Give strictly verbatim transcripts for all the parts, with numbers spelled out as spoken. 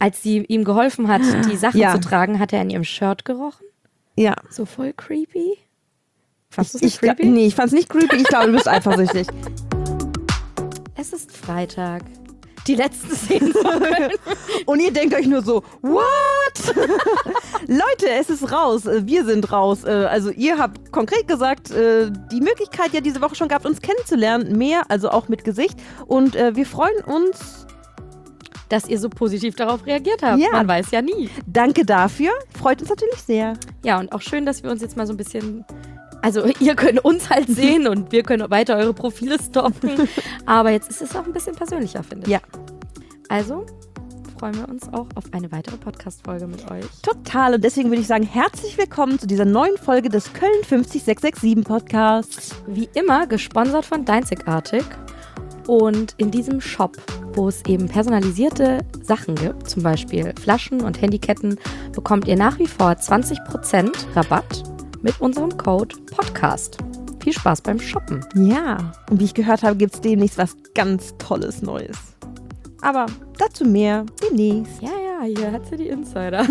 als sie ihm geholfen hat, die Sachen Ja. zu tragen, hat er in ihrem Shirt gerochen. Ja. So voll creepy. Fandest du Ich, es nicht ich, creepy? nee, ich fand's nicht creepy. Ich glaube, du bist eifersüchtig. Es ist Freitag. Die letzten Szenen von Köln. Und ihr denkt euch nur so, what? Leute, es ist raus. Äh, Wir sind raus. Äh, Also ihr habt konkret gesagt, äh, die Möglichkeit ja diese Woche schon gehabt, uns kennenzulernen. Mehr, also auch mit Gesicht. Und äh, wir freuen uns. Dass ihr so positiv darauf reagiert habt. Ja. Man weiß ja nie. Danke dafür. Freut uns natürlich sehr. Ja, und auch schön, dass wir uns jetzt mal so ein bisschen... Also ihr könnt uns halt sehen und wir können weiter eure Profile stalken. Aber jetzt ist es auch ein bisschen persönlicher, finde ich. Ja. Also freuen wir uns auch auf eine weitere Podcast-Folge mit euch. Total. Und deswegen würde ich sagen, herzlich willkommen zu dieser neuen Folge des Köln fünf sechs sechs sieben Podcasts. Wie immer gesponsert von Deinzigartig. Und in diesem Shop, wo es eben personalisierte Sachen gibt, zum Beispiel Flaschen und Handyketten, bekommt ihr nach wie vor zwanzig Prozent Rabatt mit unserem Code Podcast. Viel Spaß beim Shoppen. Ja. Und wie ich gehört habe, gibt es demnächst was ganz Tolles Neues. Aber dazu mehr demnächst. Ja, ja, hier hat sie die Insider.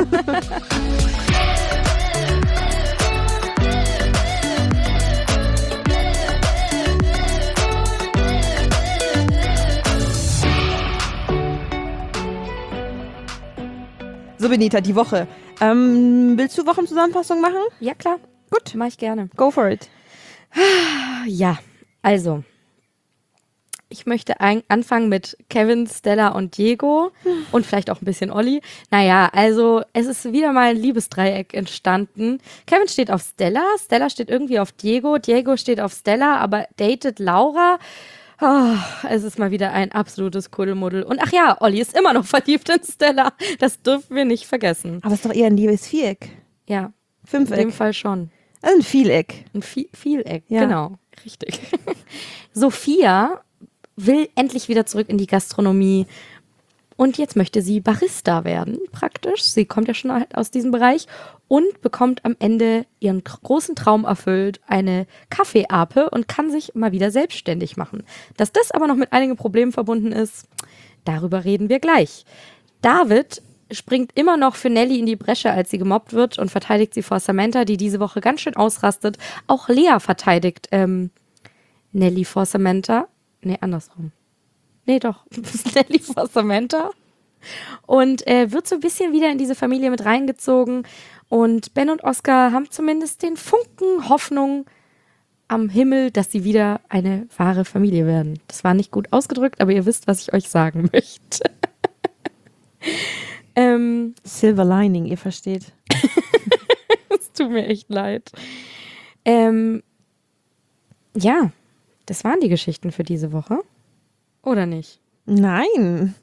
So, Benita, die Woche. Ähm, willst du Wochenzusammenfassung machen? Ja, klar. Gut. Mach ich gerne. Go for it. Ja, also. Ich möchte ein- anfangen mit Kevin, Stella und Diego und vielleicht auch ein bisschen Olli. Naja, also es ist wieder mal ein Liebesdreieck entstanden. Kevin steht auf Stella, Stella steht irgendwie auf Diego, Diego steht auf Stella, aber datet Laura. Oh, es ist mal wieder ein absolutes Kuddelmuddel. Und ach ja, Olli ist immer noch verliebt in Stella. Das dürfen wir nicht vergessen. Aber es ist doch eher ein liebes Viereck. Ja, in Fünfeck. dem Fall schon. Also ein Vieleck. Ein Vi- Vieleck, Ja. genau. Richtig. Sophia will endlich wieder zurück in die Gastronomie und jetzt möchte sie Barista werden, praktisch. Sie kommt ja schon halt aus diesem Bereich und bekommt am Ende ihren k- großen Traum erfüllt, eine Kaffeeape und kann sich mal wieder selbstständig machen. Dass das aber noch mit einigen Problemen verbunden ist, darüber reden wir gleich. David springt immer noch für Nelly in die Bresche, als sie gemobbt wird und verteidigt sie vor Samantha, die diese Woche ganz schön ausrastet. Auch Lea verteidigt ähm, Nelly vor Samantha. Nee, andersrum. Nee, doch. Nelly vor Samantha. Und äh, wird so ein bisschen wieder in diese Familie mit reingezogen. Und Ben und Oscar haben zumindest den Funken Hoffnung am Himmel, dass sie wieder eine wahre Familie werden. Das war nicht gut ausgedrückt, aber ihr wisst, was ich euch sagen möchte. ähm, Silver Lining, ihr versteht. Es tut mir echt leid. Ähm, ja, das waren die Geschichten für diese Woche. Oder nicht? Nein.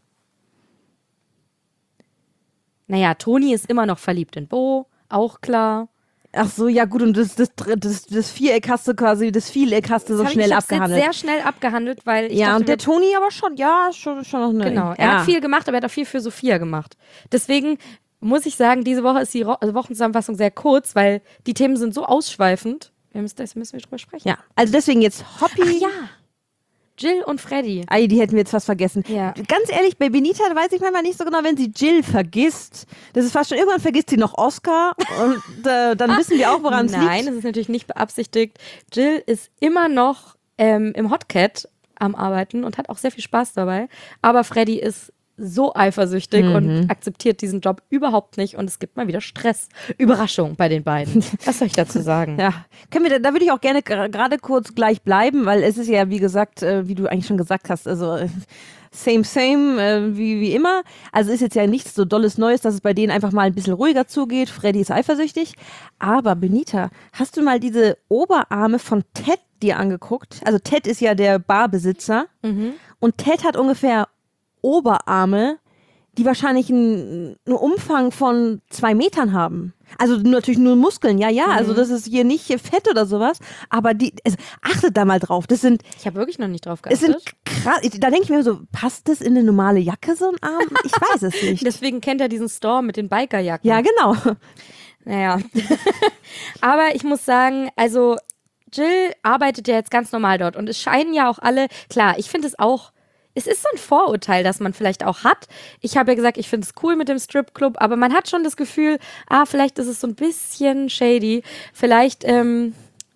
Naja, Toni ist immer noch verliebt in Bo, auch klar. Ach so, ja gut, und das, das, das, das Viereck hast du quasi, das Vieleck hast du so Das hab schnell ich, ich hab's abgehandelt. jetzt sehr schnell abgehandelt, weil ich Ja, dachte, und der wir- Toni aber schon, ja, schon, schon noch eine. genau, er ja. hat viel gemacht, aber er hat auch viel für Sophia gemacht. Deswegen muss ich sagen, diese Woche ist die Ro- also Wochenzusammenfassung sehr kurz, weil die Themen sind so ausschweifend. Wir müssen, das müssen wir drüber sprechen. Ja, also deswegen jetzt Hoppy. Ach ja, Jill und Freddy. Ei, die hätten wir jetzt fast vergessen. Ja. Ganz ehrlich, bei Benita weiß ich manchmal nicht so genau, wenn sie Jill vergisst. Das ist fast schon, irgendwann vergisst sie noch Oscar und äh, dann wissen wir auch, woran es liegt. Nein, das ist natürlich nicht beabsichtigt. Jill ist immer noch ähm, im Hotcat am Arbeiten und hat auch sehr viel Spaß dabei. Aber Freddy ist so eifersüchtig Mhm. und akzeptiert diesen Job überhaupt nicht und es gibt mal wieder Stress. Überraschung bei den beiden. Was soll ich dazu sagen? Ja, können wir, da, da würde ich auch gerne gra- gerade kurz gleich bleiben, weil es ist ja, wie gesagt, äh, wie du eigentlich schon gesagt hast, also äh, same, same, äh, wie, wie immer. Also ist jetzt ja nichts so dolles Neues, dass es bei denen einfach mal ein bisschen ruhiger zugeht. Freddy ist eifersüchtig. Aber Benita, hast du mal diese Oberarme von Ted dir angeguckt? Also Ted ist ja der Barbesitzer Mhm. und Ted hat ungefähr Oberarme, die wahrscheinlich einen, einen Umfang von zwei Metern haben. Also natürlich nur Muskeln, ja, ja. Also das ist hier nicht Fett oder sowas. Aber die, also achtet da mal drauf. Das sind, Ich habe wirklich noch nicht drauf es sind geachtet. krass. Da denke ich mir so, passt das in eine normale Jacke, so ein Arm? Ich weiß es nicht. Deswegen kennt er diesen Store mit den Bikerjacken. Ja, genau. Naja. Aber ich muss sagen, also Jill arbeitet ja jetzt ganz normal dort und es scheinen ja auch alle, klar, ich finde es auch, es ist so ein Vorurteil, das man vielleicht auch hat. Ich habe ja gesagt, ich finde es cool mit dem Stripclub, aber man hat schon das Gefühl, ah, vielleicht ist es so ein bisschen shady. Vielleicht, ähm,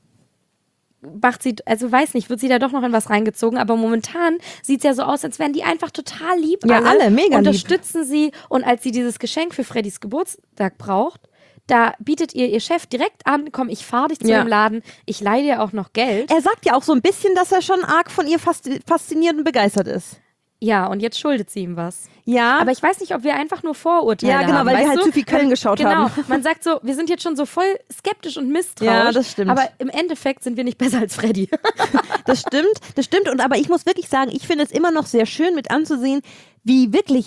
macht sie, also weiß nicht, wird sie da doch noch in was reingezogen, aber momentan sieht es ja so aus, als wären die einfach total lieb. Ja, alle, mega unterstützen lieb. Sie und als sie dieses Geschenk für Freddys Geburtstag braucht, da bietet ihr ihr Chef direkt an, komm, ich fahre dich zu ja. dem Laden, ich leihe dir auch noch Geld. Er sagt ja auch so ein bisschen, dass er schon arg von ihr fasziniert und begeistert ist. Ja, und jetzt schuldet sie ihm was. Ja. Aber ich weiß nicht, ob wir einfach nur Vorurteile haben. Ja, genau, haben, weil wir halt du? zu viel Köln geschaut genau, haben. Genau, man sagt so, wir sind jetzt schon so voll skeptisch und misstrauisch. Ja, das stimmt. Aber im Endeffekt sind wir nicht besser als Freddy. Das stimmt, das stimmt. Und aber ich muss wirklich sagen, ich finde es immer noch sehr schön mit anzusehen, wie wirklich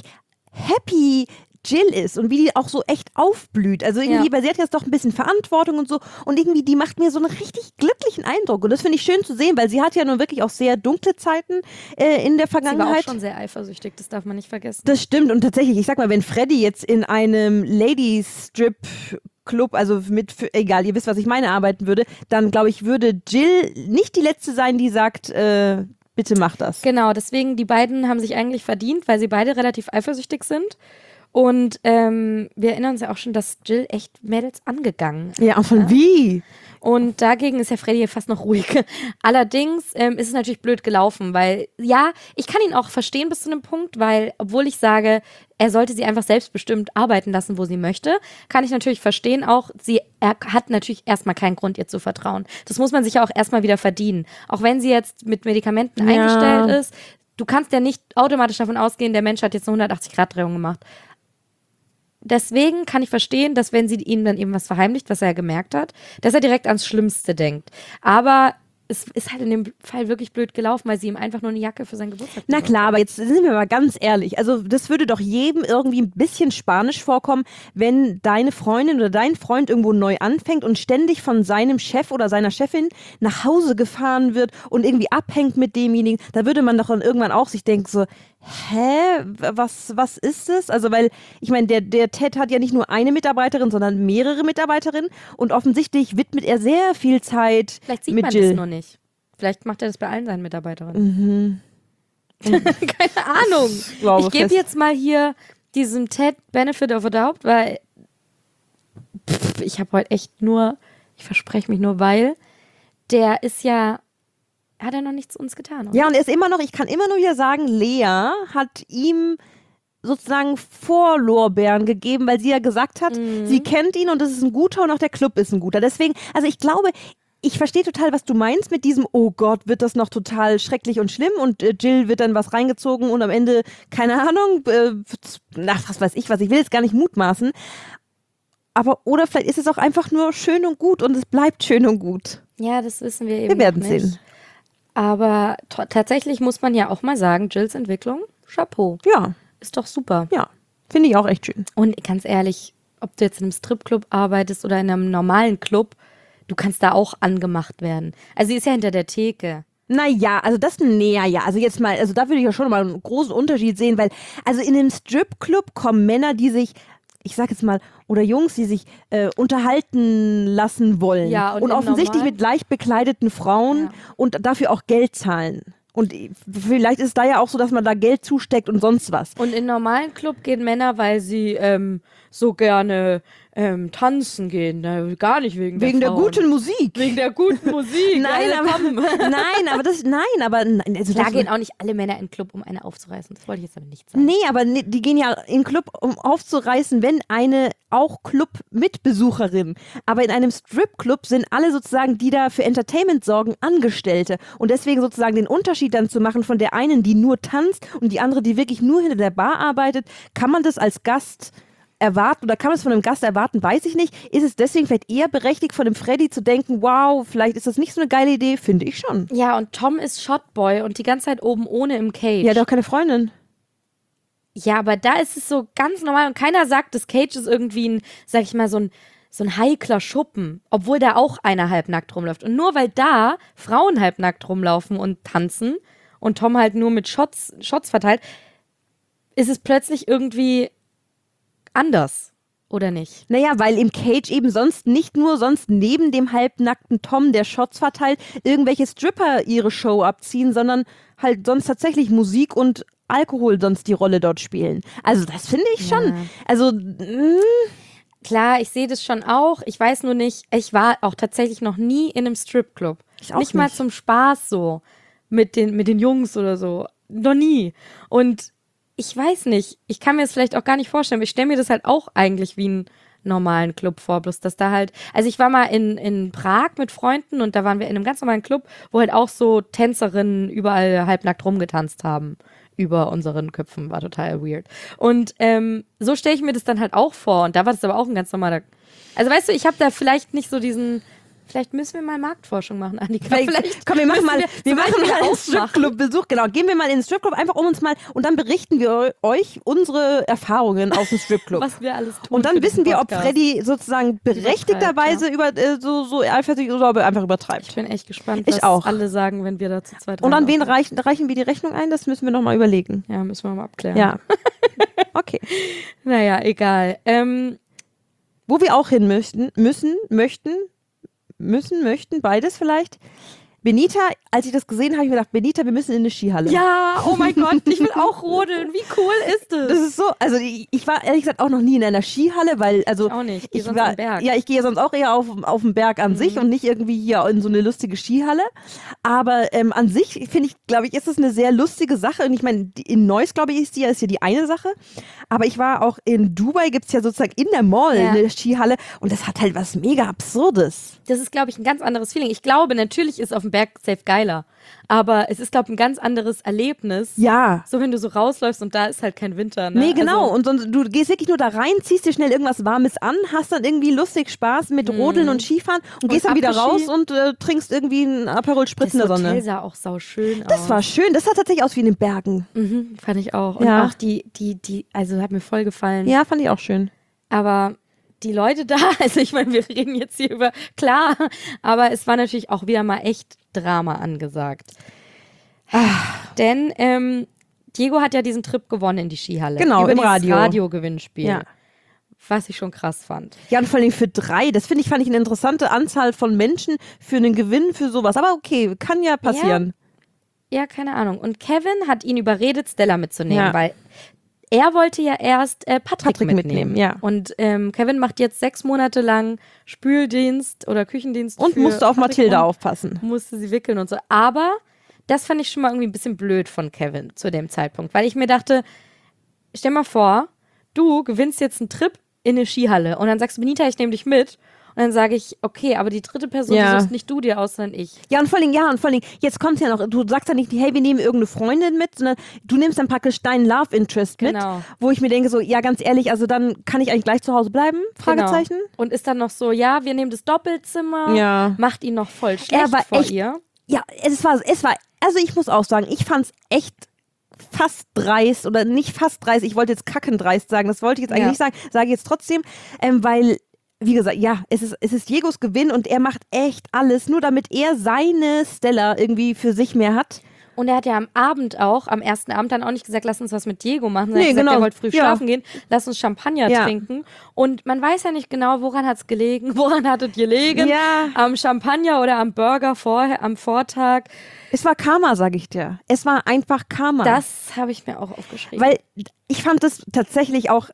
happy Jill ist und wie die auch so echt aufblüht. Also irgendwie, Ja. weil sie hat jetzt doch ein bisschen Verantwortung und so und irgendwie, die macht mir so einen richtig glücklichen Eindruck und das finde ich schön zu sehen, weil sie hat ja nun wirklich auch sehr dunkle Zeiten äh, in der Vergangenheit. Sie war auch schon sehr eifersüchtig, das darf man nicht vergessen. Das stimmt und tatsächlich, ich sag mal, wenn Freddy jetzt in einem Ladies-Strip Club, also mit, für, egal, ihr wisst, was ich meine, arbeiten würde, dann glaube ich, würde Jill nicht die Letzte sein, die sagt, äh, bitte mach das. Genau, deswegen, die beiden haben sich eigentlich verdient, weil sie beide relativ eifersüchtig sind. Und ähm, wir erinnern uns ja auch schon, dass Jill echt Mädels angegangen ist. Ja, und von ja? wie? Und dagegen ist ja Freddy hier fast noch ruhig. Allerdings ähm, ist es natürlich blöd gelaufen, weil, ja, ich kann ihn auch verstehen bis zu einem Punkt, weil, obwohl ich sage, er sollte sie einfach selbstbestimmt arbeiten lassen, wo sie möchte, kann ich natürlich verstehen auch, sie er hat natürlich erstmal keinen Grund, ihr zu vertrauen. Das muss man sich ja auch erstmal wieder verdienen. Auch wenn sie jetzt mit Medikamenten Ja. eingestellt ist, du kannst ja nicht automatisch davon ausgehen, der Mensch hat jetzt eine hundertachtzig-Grad-Drehung gemacht. Deswegen kann ich verstehen, dass wenn sie ihm dann eben was verheimlicht, was er ja gemerkt hat, dass er direkt ans Schlimmste denkt. Aber es ist halt in dem Fall wirklich blöd gelaufen, weil sie ihm einfach nur eine Jacke für seinen Geburtstag Na besorgt klar, hat. aber jetzt sind wir mal ganz ehrlich. Also das würde doch jedem irgendwie ein bisschen spanisch vorkommen, wenn deine Freundin oder dein Freund irgendwo neu anfängt und ständig von seinem Chef oder seiner Chefin nach Hause gefahren wird und irgendwie abhängt mit demjenigen. Da würde man doch dann irgendwann auch sich denken so, hä, was, was ist das? Also weil, ich meine, der, der Ted hat ja nicht nur eine Mitarbeiterin, sondern mehrere Mitarbeiterinnen und offensichtlich widmet er sehr viel Zeit Vielleicht sieht mit man Jill. das nur nicht. Vielleicht macht er das bei allen seinen Mitarbeiterinnen. Mhm. Keine Ahnung. Ich glaube Ich gebe fest. jetzt mal hier diesem Ted Benefit of a Doubt, weil pff, ich habe heute echt nur, ich verspreche mich nur, weil der ist ja, hat er noch nichts zu uns getan, oder? Ja, und er ist immer noch, ich kann immer nur wieder sagen, Lea hat ihm sozusagen Vorlorbeeren gegeben, weil sie ja gesagt hat, Mhm. sie kennt ihn und das ist ein guter und auch der Club ist ein guter. Deswegen, also ich glaube, ich verstehe total, was du meinst mit diesem, oh Gott, wird das noch total schrecklich und schlimm und äh, Jill wird dann was reingezogen und am Ende, keine Ahnung, äh, na, was weiß ich was, ich will jetzt gar nicht mutmaßen. Aber, oder vielleicht ist es auch einfach nur schön und gut und es bleibt schön und gut. Ja, das wissen wir eben Wir werden noch nicht. sehen. Aber t- tatsächlich muss man ja auch mal sagen, Jills Entwicklung, Chapeau, Ja, ist doch super. ja, finde ich auch echt schön. Und ganz ehrlich, ob du jetzt in einem Stripclub arbeitest oder in einem normalen Club, du kannst da auch angemacht werden. Also sie ist ja hinter der Theke. Naja, also das, naja, ja, also jetzt mal, also da würde ich ja schon mal einen großen Unterschied sehen, weil, also in einem Stripclub kommen Männer, die sich, ich sag jetzt mal, oder Jungs, die sich äh, unterhalten lassen wollen. Ja, und und im offensichtlich Normal- mit leicht bekleideten Frauen Ja. und dafür auch Geld zahlen. Und vielleicht ist es da ja auch so, dass man da Geld zusteckt und sonst was. Und in einen normalen Club gehen Männer, weil sie ähm, so gerne ähm, tanzen gehen. Ne? Gar nicht wegen, Wegen der der Frauen. guten Musik. Wegen der guten Musik. Nein, alle aber, kommen. nein, aber das, nein, aber, nein, also Da das- gehen auch nicht alle Männer in den Club, um eine aufzureißen. Das wollte ich jetzt aber nicht sagen. Nee, aber ne, die gehen ja in den Club, um aufzureißen, wenn eine auch Club-Mitbesucherin. Aber in einem Strip-Club sind alle sozusagen, die da für Entertainment sorgen, Angestellte. Und deswegen sozusagen den Unterschied dann zu machen von der einen, die nur tanzt und die andere, die wirklich nur hinter der Bar arbeitet, kann man das als Gast erwarten oder kann man es von einem Gast erwarten, weiß ich nicht. Ist es deswegen vielleicht eher berechtigt, von dem Freddy zu denken, wow, vielleicht ist das nicht so eine geile Idee? Finde ich schon. Ja, und Tom ist Shotboy und die ganze Zeit oben ohne im Cage. Ja, doch keine Freundin. Ja, aber da ist es so ganz normal und keiner sagt, das Cage ist irgendwie ein, sag ich mal, so ein, so ein heikler Schuppen, obwohl da auch einer halbnackt rumläuft. Und nur weil da Frauen halbnackt rumlaufen und tanzen und Tom halt nur mit Shots, Shots verteilt, ist es plötzlich irgendwie anders, oder nicht? Naja, weil im Cage eben sonst nicht nur sonst neben dem halbnackten Tom, der Shots verteilt, irgendwelche Stripper ihre Show abziehen, sondern halt sonst tatsächlich Musik und Alkohol sonst die Rolle dort spielen. Also das finde ich schon. Ja. Also mh, Klar, ich sehe das schon auch. Ich weiß nur nicht, ich war auch tatsächlich noch nie in einem Stripclub. Ich auch nicht mal nicht. zum Spaß so mit den, mit den Jungs oder so. Noch nie. Und ich weiß nicht, ich kann mir das vielleicht auch gar nicht vorstellen, aber ich stelle mir das halt auch eigentlich wie einen normalen Club vor, bloß dass da halt, also ich war mal in, in Prag mit Freunden und da waren wir in einem ganz normalen Club, wo halt auch so Tänzerinnen überall halbnackt rumgetanzt haben. Über unseren Köpfen, war total weird. Und ähm, so stelle ich mir das dann halt auch vor. Und da war das aber auch ein ganz normaler. Also weißt du, ich habe da vielleicht nicht so diesen. Vielleicht müssen wir mal Marktforschung machen, Annika. Vielleicht, Vielleicht komm, wir machen müssen mal, wir, wir machen zum mal Beispiel einen aufmachen. Stripclub-Besuch. Genau, gehen wir mal in den Stripclub, einfach um uns mal, und dann berichten wir euch unsere Erfahrungen aus dem Stripclub. Was wir alles tun. Und dann für wissen diesen wir, ob Podcast. Freddy sozusagen berechtigterweise über, äh, so, so eifersüchtig oder ob er einfach übertreibt. Ich bin echt gespannt, Ich was auch. alle sagen, wenn wir da zu zweit Und an wen rein reichen, reichen wir die Rechnung ein? Das müssen wir nochmal überlegen. Ja, müssen wir mal abklären. Ja. Okay. Naja, egal. Ähm, Wo wir auch hin möchten, müssen, möchten, müssen, möchten, beides vielleicht. Benita, als ich das gesehen habe, habe ich mir gedacht, Benita, wir müssen in eine Skihalle. ja, oh mein Gott, ich will auch rodeln. Wie cool ist das? Das ist so, also ich, ich war ehrlich gesagt auch noch nie in einer Skihalle, weil, also Ich auch nicht. Ich gehe sonst war, am Berg. Ja, ich gehe ja sonst auch eher auf, auf den Berg an Mhm. sich und nicht irgendwie hier in so eine lustige Skihalle. Aber ähm, an sich finde ich, glaube ich, ist es eine sehr lustige Sache. Und ich meine, die- in Neuss, glaube ich, ist die ja ist ja die eine Sache. Aber ich war auch in Dubai, gibt es ja sozusagen in der Mall Ja. eine Skihalle und das hat halt was mega Absurdes. Das ist, glaube ich, ein ganz anderes Feeling. Ich glaube, natürlich ist auf dem Berg safe geiler. Aber es ist, glaube ich, ein ganz anderes Erlebnis. Ja. So, wenn du so rausläufst und da ist halt kein Winter. Ne? Nee, genau. Also, Und sonst, du gehst wirklich nur da rein, ziehst dir schnell irgendwas Warmes an, hast dann irgendwie lustig Spaß mit Rodeln und Skifahren und, gehst dann wieder Après-Ski. raus und äh, trinkst irgendwie einen Aperol Spritz in das der Hotel Sonne. sah auch sau schön aus. Das war schön. Das sah tatsächlich aus wie in den Bergen. Mhm, fand ich auch. Und Ja. auch die, die, die, also hat mir voll gefallen. Ja, fand ich auch schön. Aber die Leute da, also ich meine, wir reden jetzt hier über, klar, aber es war natürlich auch wieder mal echt Drama angesagt. Denn ähm, Diego hat ja diesen Trip gewonnen in die Skihalle. Genau, über im dieses Radio. Radio-Gewinnspiel. Ja. Was ich schon krass fand. Ja, und vor allem für drei. Das finde ich, fand ich eine interessante Anzahl von Menschen für einen Gewinn für sowas. Aber okay, kann ja passieren. Ja, keine Ahnung. Und Kevin hat ihn überredet, Stella mitzunehmen, Ja. weil er wollte ja erst äh, Patrick, Patrick mitnehmen. mitnehmen, ja. Und ähm, Kevin macht jetzt sechs Monate lang Spüldienst oder Küchendienst. Und für musste auf Patrick Mathilda und aufpassen. musste sie wickeln und so. Aber das fand ich schon mal irgendwie ein bisschen blöd von Kevin zu dem Zeitpunkt, weil ich mir dachte, stell mal vor, du gewinnst jetzt einen Trip in eine Skihalle und dann sagst du, Benita, ich nehme dich mit. Und dann sage ich, okay, aber die dritte Person, Ja. die suchst nicht du dir aus, sondern ich. Ja, und vor allem, ja, und vor allem, jetzt kommt ja noch, du sagst ja nicht, hey, wir nehmen irgendeine Freundin mit, sondern du nimmst dann praktisch deinen Love Interest Genau. mit, wo ich mir denke, so, ja, ganz ehrlich, also dann kann ich eigentlich gleich zu Hause bleiben? Fragezeichen. Genau. Und ist dann noch so, ja, wir nehmen das Doppelzimmer, Ja. macht ihn noch voll schlecht Er war vor echt- ihr. Ja, es war, es war, also ich muss auch sagen, ich fand's echt fast dreist oder nicht fast dreist, ich wollte jetzt kackendreist sagen, das wollte ich jetzt eigentlich Ja. nicht sagen, sage ich jetzt trotzdem, ähm, weil, wie gesagt, ja, es ist, es ist Diegos Gewinn und er macht echt alles, nur damit er seine Stella irgendwie für sich mehr hat. Und er hat ja am Abend auch, am ersten Abend dann auch nicht gesagt, lass uns was mit Diego machen, sondern Nee, er hat gesagt, genau. er wollte früh Ja. schlafen gehen, lass uns Champagner Ja. trinken. Und man weiß ja nicht genau, woran hat es gelegen, woran hat es gelegen. Ja. Am Champagner oder am Burger vorher, am Vortag. Es war Karma, sage ich dir. Es war einfach Karma. Das habe ich mir auch aufgeschrieben. Weil ich fand das tatsächlich auch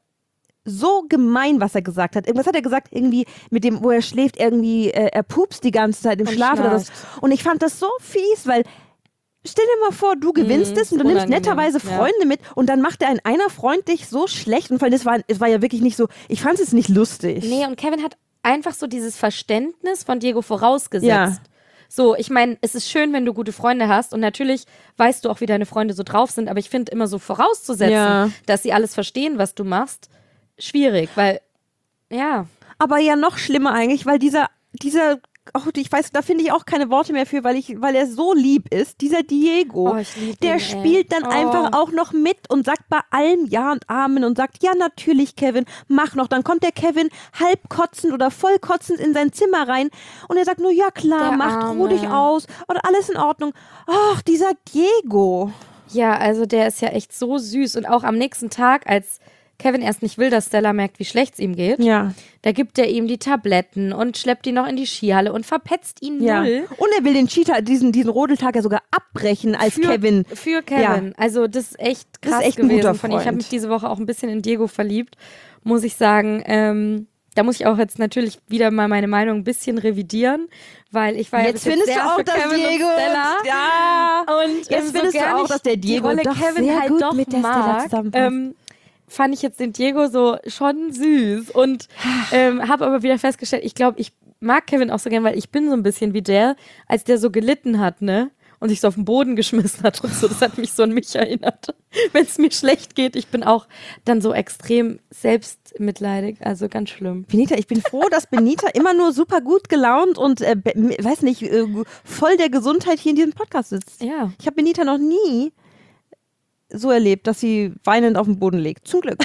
so gemein, was er gesagt hat. Irgendwas hat er gesagt, irgendwie mit dem, wo er schläft, irgendwie, äh, er pupst die ganze Zeit im Und Schlaf oder was. schnarcht. Und ich fand das so fies, weil stell dir mal vor, du gewinnst Mhm, es und du nimmst unangenehm, netterweise ja. Freunde mit und dann macht er ein einer Freund dich so schlecht und vor allem, es war, es war ja wirklich nicht so, ich fand es nicht lustig. Nee, und Kevin hat einfach so dieses Verständnis von Diego vorausgesetzt. Ja. So, ich meine, es ist schön, wenn du gute Freunde hast und natürlich weißt du auch, wie deine Freunde so drauf sind, aber ich finde immer so vorauszusetzen, Ja. dass sie alles verstehen, was du machst, schwierig, weil, ja, Aber ja noch schlimmer eigentlich, weil dieser, dieser, oh, ich weiß, da finde ich auch keine Worte mehr für, weil ich, weil er so lieb ist, dieser Diego, Oh, ich lieb der ihn, ey. spielt dann Oh. einfach auch noch mit und sagt bei allem Ja und Amen und sagt, ja natürlich Kevin, mach noch. Dann kommt der Kevin halb kotzend oder voll kotzend in sein Zimmer rein und er sagt nur, ja klar, Der macht, ruh Arme. dich aus oder alles in Ordnung. Ach, dieser Diego. ja, also der ist ja echt so süß und auch am nächsten Tag, als Kevin erst nicht will, dass Stella merkt, wie schlecht es ihm geht. Ja. Da gibt er ihm die Tabletten und schleppt ihn noch in die Skihalle und verpetzt ihn Ja. null. Und er will den Cheetah, diesen, diesen Rodeltag ja sogar abbrechen als Für, Kevin. Für Kevin. Ja. Also das ist echt krass Das ist echt ein gewesen guter von ihm. Ich habe Freund. mich diese Woche auch ein bisschen in Diego verliebt, muss ich sagen. Ähm, da muss ich auch jetzt natürlich wieder mal meine Meinung ein bisschen revidieren, weil ich war Jetzt ja bis findest jetzt sehr du auch, für dass Kevin Diego, und Stella. ja, Und jetzt ähm, so findest du gern auch, ich dass der Diego die Rolle doch Kevin sehr halt gut doch mit der Stella mag, zusammenpasst. ähm, fand ich jetzt den Diego so schon süß und ähm, habe aber wieder festgestellt, ich glaube, ich mag Kevin auch so gern, weil ich bin so ein bisschen wie der, als der so gelitten hat, ne? Und sich so auf den Boden geschmissen hat und so. Das hat mich so an mich erinnert. Wenn es mir schlecht geht, ich bin auch dann so extrem selbstmitleidig, also ganz schlimm. Benita, ich bin froh, dass Benita immer nur super gut gelaunt und, äh, be- weiß nicht, äh, voll der Gesundheit hier in diesem Podcast sitzt. Ja. Ich habe Benita noch nie so erlebt, dass sie weinend auf dem Boden liegt. Zum Glück.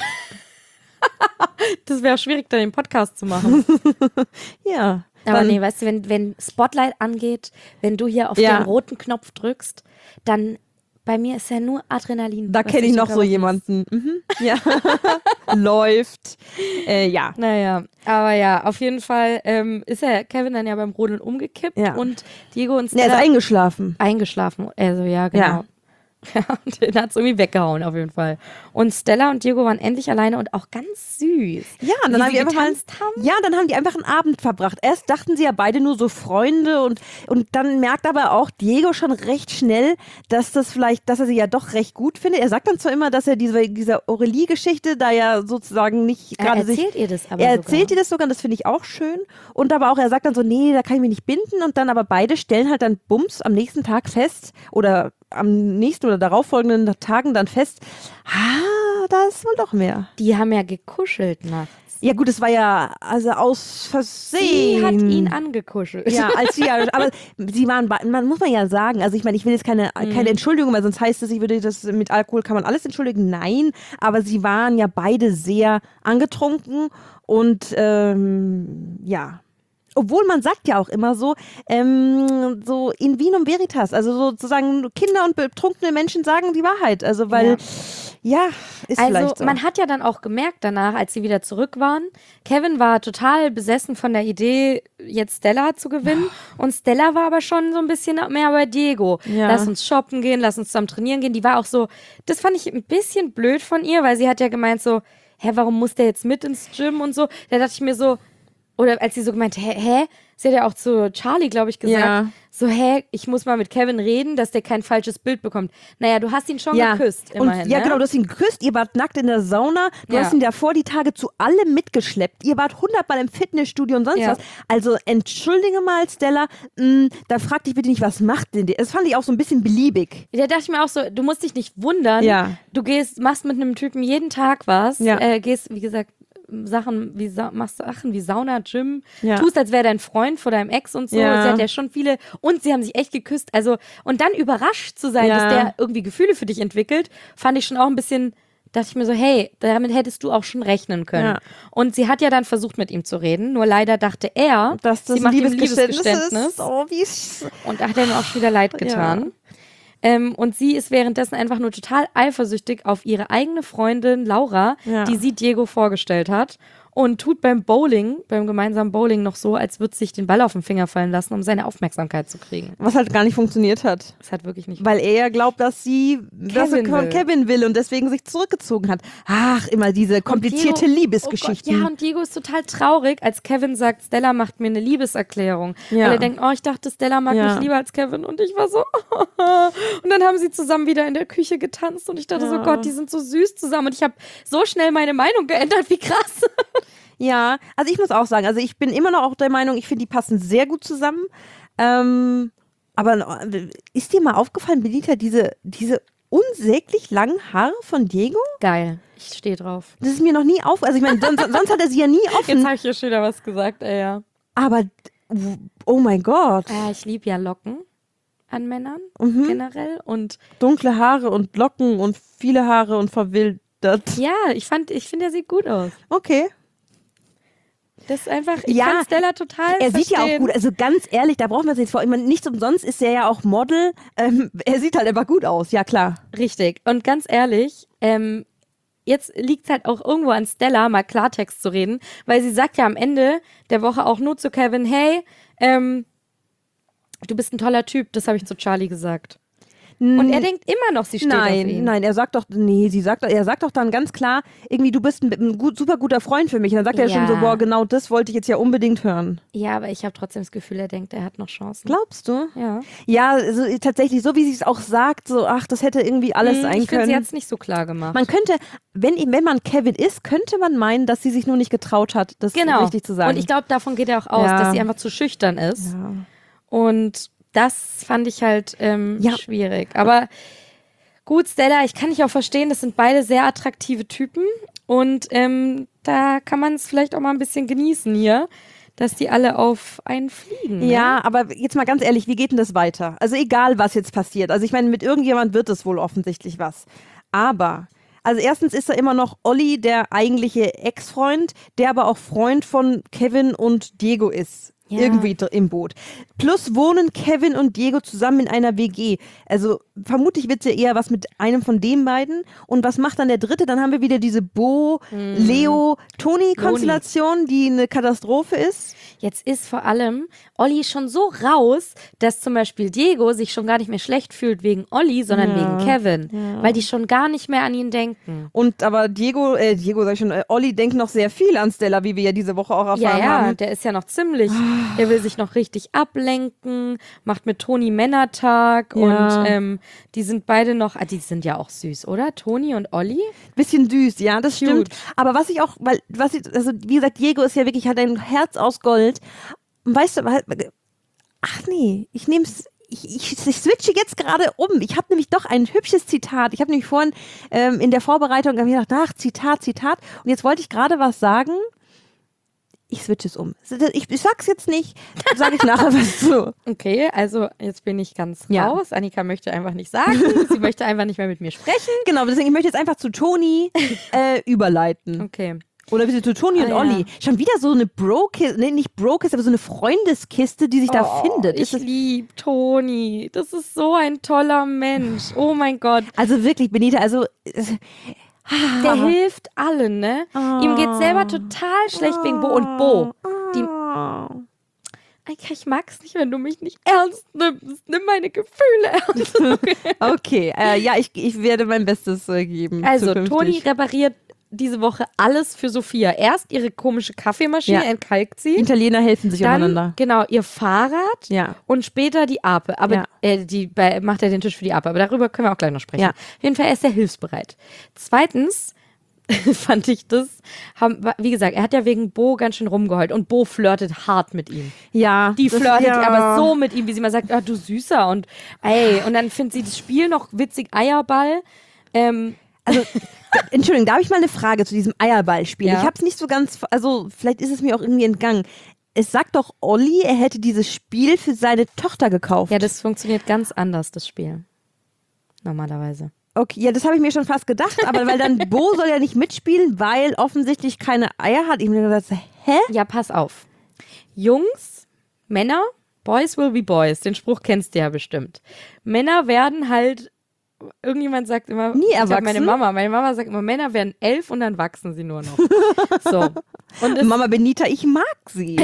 Das wäre schwierig, dann den Podcast zu machen. Ja. Aber Dann- nee, weißt du, wenn, wenn Spotlight angeht, wenn du hier auf Ja. den roten Knopf drückst, dann bei mir ist ja nur Adrenalin. Da was kenne ich durch noch den so Körper jemanden. Mhm. Ja. Läuft. Äh, ja. fließt. Naja, aber ja, auf jeden Fall ähm, ist ja Kevin dann ja beim Rodeln umgekippt Ja. und Diego und Er ist Stella eingeschlafen. eingeschlafen. Also ja, genau. Ja. Ja, und den hat es irgendwie weggehauen, auf jeden Fall. Und Stella und Diego waren endlich alleine und auch ganz süß. Ja, und dann Wie haben sie die einfach mal, getanzt haben. ja, dann haben die einfach einen Abend verbracht. Erst dachten sie ja beide nur so Freunde und, und dann merkt aber auch Diego schon recht schnell, dass das vielleicht, dass er sie ja doch recht gut findet. Er sagt dann zwar immer, dass er diese, diese Aurelie-Geschichte da ja sozusagen nicht Er gerade sich. erzählt ihr das aber Er sogar. erzählt ihr das sogar, und das finde ich auch schön. Und aber auch, er sagt dann so, nee, da kann ich mich nicht binden. Und dann aber beide stellen halt dann Bums am nächsten Tag fest oder am nächsten oder darauffolgenden Tagen dann fest, ah, da ist wohl doch mehr. Die haben ja gekuschelt nachts. Ja gut, es war ja also aus Versehen. Sie hat ihn angekuschelt. Ja, als sie ja, aber sie waren, be- man muss man ja sagen, also ich meine, ich will jetzt keine, keine Entschuldigung, weil sonst heißt es, ich würde das mit Alkohol kann man alles entschuldigen. Nein, aber sie waren ja beide sehr angetrunken und ähm, ja. Obwohl man sagt ja auch immer so, ähm, so in vinum veritas, also sozusagen Kinder und betrunkene Menschen sagen die Wahrheit. Also weil, ja, ist Also vielleicht so. man hat ja dann auch gemerkt danach, als sie wieder zurück waren, Kevin war total besessen von der Idee, jetzt Stella zu gewinnen und Stella war aber schon so ein bisschen mehr bei Diego. Ja. Lass uns shoppen gehen, lass uns zusammen trainieren gehen. Die war auch so, das fand ich ein bisschen blöd von ihr, weil sie hat ja gemeint so, hä, warum muss der jetzt mit ins Gym und so. Da dachte ich mir so, oder als sie so gemeint, hä, hä? Sie hat ja auch zu Charlie, glaube ich, gesagt, Ja. so, hä, ich muss mal mit Kevin reden, dass der kein falsches Bild bekommt. Naja, du hast ihn schon geküsst, immerhin. Und, ja, ne? genau, du hast ihn geküsst, ihr wart nackt in der Sauna, du Ja. hast ihn davor die Tage zu allem mitgeschleppt, ihr wart hundertmal im Fitnessstudio und sonst Ja. was. Also entschuldige mal, Stella, mh, da frag dich bitte nicht, was macht denn der? Das fand ich auch so ein bisschen beliebig. Da dachte ich mir auch so, du musst dich nicht wundern. Ja. Du gehst, machst mit einem Typen jeden Tag was. Ja. Äh, gehst, wie gesagt, Sachen wie Sa machst Sachen wie Sauna, Gym, Ja. tust, als wäre dein Freund vor deinem Ex und so. Ja. Sie hat ja schon viele und sie haben sich echt geküsst. Also, und dann überrascht zu sein, Ja. dass der irgendwie Gefühle für dich entwickelt, fand ich schon auch ein bisschen, dachte ich mir so, hey, damit hättest du auch schon rechnen können. Ja. Und sie hat ja dann versucht, mit ihm zu reden, nur leider dachte er, Dass das sie ein macht ihm ein Liebesgeständnis Liebesgeständnis. ist. Oh, wie sch- Und da hat er mir auch schon wieder leid getan. Ähm, und sie ist währenddessen einfach nur total eifersüchtig auf ihre eigene Freundin Laura, Ja. die sie Diego vorgestellt hat. Und tut beim Bowling, beim gemeinsamen Bowling noch so, als würde sich den Ball auf den Finger fallen lassen, um seine Aufmerksamkeit zu kriegen. Was halt gar nicht funktioniert hat. Das hat wirklich nicht. Weil er ja glaubt, dass sie dass er Kevin will. Kevin will und deswegen sich zurückgezogen hat. Ach, immer diese komplizierte Und Diego- Liebesgeschichten. Oh Gott, ja, und Diego ist total traurig, als Kevin sagt, Stella macht mir eine Liebeserklärung. Ja. Weil er denkt, oh, ich dachte, Stella mag Ja. mich lieber als Kevin. Und ich war so, und dann haben sie zusammen wieder in der Küche getanzt und ich dachte so, Ja. Gott, die sind so süß zusammen. Und ich habe so schnell meine Meinung geändert, wie krass. Ja, also ich muss auch sagen, also ich bin immer noch auch der Meinung, ich finde, die passen sehr gut zusammen. Ähm, aber äh, ist dir mal aufgefallen, Benita, diese, diese unsäglich langen Haare von Diego? Geil, ich stehe drauf. Das ist mir noch nie auf. Also ich meine, sonst, sonst hat er sie ja nie offen. Jetzt habe ich hier schon wieder was gesagt, ey, ja. Aber, oh mein Gott. Äh, ich liebe ja Locken an Männern Mhm. generell. Und Dunkle Haare und Locken und viele Haare und verwildert. ja, ich fand, ich finde, er sieht gut aus. Okay. Das ist einfach, ich Ja, kann Stella total Er sieht ja auch verstehen. gut, also ganz ehrlich, da brauchen wir uns jetzt vor. Ich meine, nichts umsonst ist er ja auch Model. Ähm, er sieht halt einfach gut aus, ja klar. Richtig. Und ganz ehrlich, ähm, jetzt liegt es halt auch irgendwo an Stella, mal Klartext zu reden, weil sie sagt ja am Ende der Woche auch nur zu Kevin, hey, ähm, du bist ein toller Typ, das habe ich zu Charlie gesagt. Und er denkt immer noch, sie steht nein, auf ihn. Nein, er sagt doch, nee, sie sagt, er sagt doch dann ganz klar, irgendwie, du bist ein, ein gut, super guter Freund für mich. Und dann sagt er Ja. schon so, boah, genau das wollte ich jetzt ja unbedingt hören. Ja, aber ich habe trotzdem das Gefühl, er denkt, er hat noch Chancen. Glaubst du? Ja. Ja, also, tatsächlich, so wie sie es auch sagt, so, ach, das hätte irgendwie alles Hm, sein ich finde, können. sie hat es nicht so klar gemacht. Man könnte, wenn, wenn man Kevin ist, könnte man meinen, dass sie sich nur nicht getraut hat, das genau. richtig zu sagen. Und ich glaube, davon geht er auch aus, Ja. dass sie einfach zu schüchtern ist. Ja. Und das fand ich halt ähm, Ja. schwierig. Aber gut, Stella, ich kann dich auch verstehen, das sind beide sehr attraktive Typen. Und ähm, da kann man es vielleicht auch mal ein bisschen genießen hier, dass die alle auf einen fliegen. Ja, Ne? aber jetzt mal ganz ehrlich, wie geht denn das weiter? Also egal, was jetzt passiert. Also ich meine, mit irgendjemand wird es wohl offensichtlich was. Aber, also erstens ist da immer noch Olli, der eigentliche Ex-Freund, der aber auch Freund von Kevin und Diego ist. Ja. Irgendwie dr- im Boot. Plus wohnen Kevin und Diego zusammen in einer W G. Also vermutlich wird es ja eher was mit einem von den beiden. Und was macht dann der Dritte? Dann haben wir wieder diese Bo, Leo, Toni-Konstellation, die eine Katastrophe ist. Jetzt ist vor allem Olli schon so raus, dass zum Beispiel Diego sich schon gar nicht mehr schlecht fühlt wegen Olli, sondern Ja. wegen Kevin. Weil die schon gar nicht mehr an ihn denken. Und aber Diego, äh, Diego sag ich schon, äh, Olli denkt noch sehr viel an Stella, wie wir ja diese Woche auch erfahren Ja, ja, haben. der ist ja noch ziemlich, der will sich noch richtig ablenken, macht mit Toni Männertag Ja. und ähm, die sind beide noch, ah, die sind ja auch süß, oder? Toni und Olli? Bisschen süß, ja, das Cute. stimmt. Aber was ich auch, weil, was ich, also wie gesagt, Diego ist ja wirklich, hat ein Herz aus Gold. Und weißt du, weil- ach nee, ich nehme es. Ich, ich, ich switche jetzt gerade um. Ich habe nämlich doch ein hübsches Zitat. Ich habe nämlich vorhin ähm, in der Vorbereitung hab ich gedacht, ach, Zitat, Zitat. Und jetzt wollte ich gerade was sagen. Ich switche es um. Ich, ich sag's jetzt nicht, sage ich nachher was zu. Okay, also jetzt bin ich ganz Ja. raus. Annika möchte einfach nicht sagen, sie möchte einfach nicht mehr mit mir sprechen. Genau, deswegen ich möchte jetzt einfach zu Toni äh, überleiten. Okay. Oder wie zu Toni und Ah, Olli. ja. Schon wieder so eine Bro-Kiste, nee, nicht Bro-Kiste, aber so eine Freundeskiste, die sich da Oh, findet. Ich Ist das, liebe Toni. Das ist so ein toller Mensch. Oh mein Gott. also wirklich, Benita, also äh, Der hilft allen, ne? Ihm geht's selber total schlecht wegen Bo und Bo. Die, Eika, ich mag's nicht, wenn du mich nicht ernst nimmst. Nimm meine Gefühle ernst. okay, äh, ja, ich, ich werde mein Bestes äh, geben. Also, zukünftig. Toni repariert diese Woche alles für Sophia. Erst ihre komische Kaffeemaschine, Ja. entkalkt sie. Italiener helfen sich Dann, untereinander. genau, ihr Fahrrad Ja. und später die Ape. Aber Ja. äh, die bei, macht er den Tisch für die Ape. Aber darüber können wir auch gleich noch sprechen. Ja. Auf jeden Fall, er ist sehr hilfsbereit. Zweitens fand ich das, haben, wie gesagt, er hat ja wegen Bo ganz schön rumgeheult und Bo flirtet hart mit ihm. Ja. Die das- flirtet ja. aber so mit ihm, wie sie mal sagt, ah, du Süßer und ey, und dann findet sie das Spiel noch witzig, Eierball. Ähm, Also, Entschuldigung, da habe ich mal eine Frage zu diesem Eierballspiel. Ja. Ich habe es nicht so ganz, also vielleicht ist es mir auch irgendwie entgangen. Es sagt doch Olli, er hätte dieses Spiel für seine Tochter gekauft. ja, das funktioniert ganz anders, das Spiel. Normalerweise. Okay, ja, das habe ich mir schon fast gedacht, aber weil dann Bo soll ja nicht mitspielen, weil offensichtlich keine Eier hat. Ich habe mir gedacht, hä? Ja, pass auf. Jungs, Männer, Boys will be boys. Den Spruch kennst du ja bestimmt. Männer werden halt, irgendjemand sagt immer, Nie ich glaub, erwachsen? meine Mama, meine Mama sagt immer, Männer werden elf und dann wachsen sie nur noch. So. Und es, Mama Benita, ich mag sie.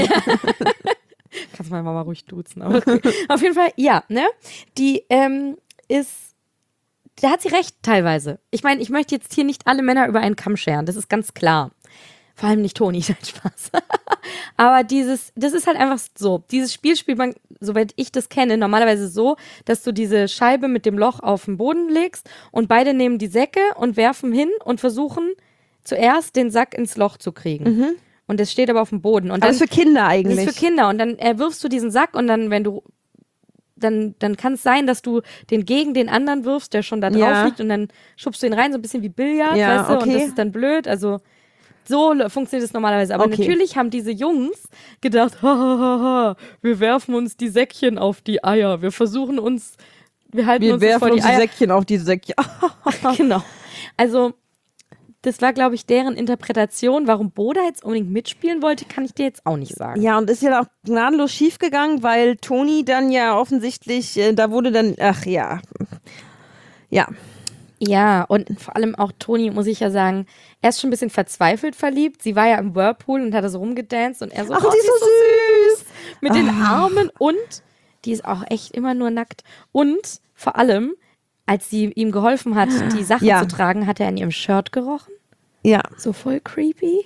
kannst meine Mama ruhig duzen. Aber okay. Auf jeden Fall, ja, ne? Die ähm, ist, da hat sie recht teilweise. Ich meine, ich möchte jetzt hier nicht alle Männer über einen Kamm scheren, das ist ganz klar. Vor allem nicht Toni, nein, Spaß. Aber dieses, das ist halt einfach so. Dieses Spiel spielt man, soweit ich das kenne, normalerweise so, dass du diese Scheibe mit dem Loch auf den Boden legst und beide nehmen die Säcke und werfen hin und versuchen zuerst den Sack ins Loch zu kriegen. Und das steht aber auf dem Boden. Und Aber dann, das ist für Kinder das eigentlich. ist für Kinder. Und dann äh, wirfst du diesen Sack und dann, wenn du, dann, dann kann es sein, dass du den gegen den anderen wirfst, der schon da drauf Ja. liegt und dann schubst du ihn rein, so ein bisschen wie Billard, Ja, weißt du, und okay. das ist dann blöd. Also so l- funktioniert es normalerweise. Aber Okay. natürlich haben diese Jungs gedacht, ha, ha, ha, ha, wir werfen uns die Säckchen auf die Eier. Wir versuchen uns, wir halten Wir uns das werfen vor die uns die Eier. Säckchen auf die Säckchen. Genau. Also, das war, glaube ich, deren Interpretation. Warum Bo da jetzt unbedingt mitspielen wollte, kann ich dir jetzt auch nicht sagen. Ja, und ist ja auch gnadenlos schiefgegangen, weil Toni dann ja offensichtlich, äh, da wurde dann, ach ja. Ja. Ja, und vor allem auch Toni, muss ich ja sagen, er ist schon ein bisschen verzweifelt verliebt. Sie war ja im Whirlpool und hat da so rumgedanced und er so, Ach, oh, die ist so süß. mit den Ah. Armen und die ist auch echt immer nur nackt. Und vor allem, als sie ihm geholfen hat, die Sachen Ja. zu tragen, hat er an ihrem Shirt gerochen. Ja. So voll creepy.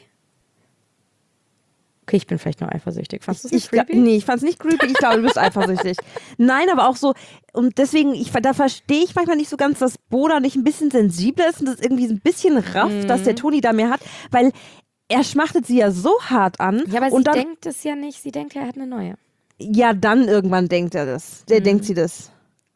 Okay, ich bin vielleicht noch eifersüchtig. Fandest du es nicht Ich, gla- creepy? nee, ich fand's nicht creepy. Ich glaube, du bist eifersüchtig. Nein, aber auch so, und deswegen, ich, da verstehe ich manchmal nicht so ganz, dass Boda nicht ein bisschen sensibler ist und das irgendwie ein bisschen rafft, Mhm. dass der Toni da mehr hat, weil er schmachtet sie ja so hart an. Ja, aber und sie dann, denkt es ja nicht. Sie denkt, er hat eine neue. ja, dann irgendwann denkt er das. Der Mhm. denkt sie das.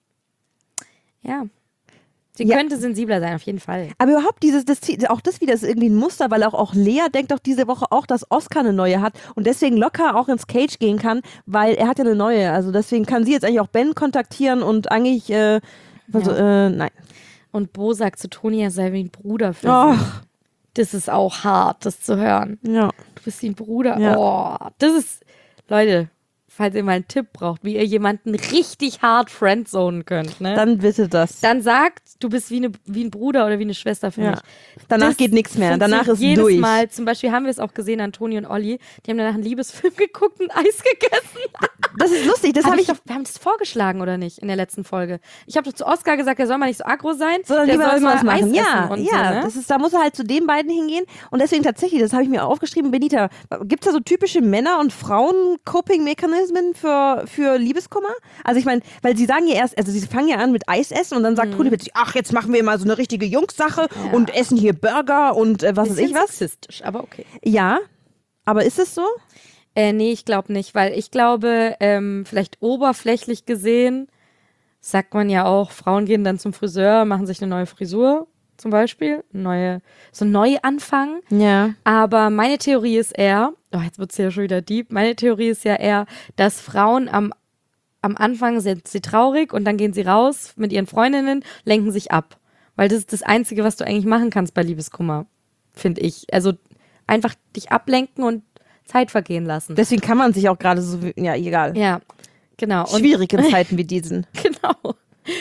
Ja. Sie Ja. könnte sensibler sein, auf jeden Fall. Aber überhaupt dieses, das, auch das wieder ist irgendwie ein Muster, weil auch, auch Lea denkt doch diese Woche auch, dass Oscar eine neue hat und deswegen locker auch ins Cage gehen kann, weil er hat ja eine neue. Also deswegen kann sie jetzt eigentlich auch Ben kontaktieren und eigentlich, äh, also, äh, nein. Und Bo sagt zu Toni, er sei wie ein Bruder für sie. Ach, Das ist auch hart, das zu hören. ja. Du bist wie ein Bruder. Ja. Oh, das ist, Leute, falls ihr mal einen Tipp braucht, wie ihr jemanden richtig hart friendzonen könnt, ne? Dann bitte das. Dann sagt, du bist wie, eine, wie ein Bruder oder wie eine Schwester für Ja. mich. Danach Das geht nichts mehr. Danach funktioniert ist jedes durch. Mal, zum Beispiel haben wir es auch gesehen an Toni und Olli, die haben danach einen Liebesfilm geguckt und Eis gegessen. Das ist lustig. Das Hab habe ich ich. doch, wir haben das vorgeschlagen, oder nicht, in der letzten Folge. Ich habe doch zu Oscar gesagt, er soll mal nicht so aggro sein. Sondern der lieber soll was mal was machen. Eis Ja, essen und ja. so, ne? Das ist, da muss er halt zu den beiden hingehen. Und deswegen tatsächlich, das habe ich mir aufgeschrieben, Benita, gibt es da so typische Männer- und Frauen-Coping-Mechanismen für, für Liebeskummer? Also ich meine, weil sie sagen ja erst, also sie fangen ja an mit Eis essen und dann sagt Toni plötzlich, ach, jetzt machen wir mal so eine richtige Jungs-Sache Ja. und essen hier Burger und äh, was weiß ich Bisschen was. sexistisch, aber okay. Ja, aber ist es so? Äh, nee, ich glaube nicht, weil ich glaube, ähm, vielleicht oberflächlich gesehen, sagt man ja auch, Frauen gehen dann zum Friseur, machen sich eine neue Frisur zum Beispiel, neue, so ein Neuanfang. Ja. Aber meine Theorie ist eher, oh, jetzt wird es ja schon wieder deep, meine Theorie ist ja eher, dass Frauen am, am Anfang sind sie traurig und dann gehen sie raus mit ihren Freundinnen, lenken sich ab. Weil das ist das Einzige, was du eigentlich machen kannst bei Liebeskummer, finde ich. Also einfach dich ablenken und Zeit vergehen lassen. Deswegen kann man sich auch gerade so, ja, egal. Ja, genau. Und, Schwierig in Zeiten wie diesen. genau.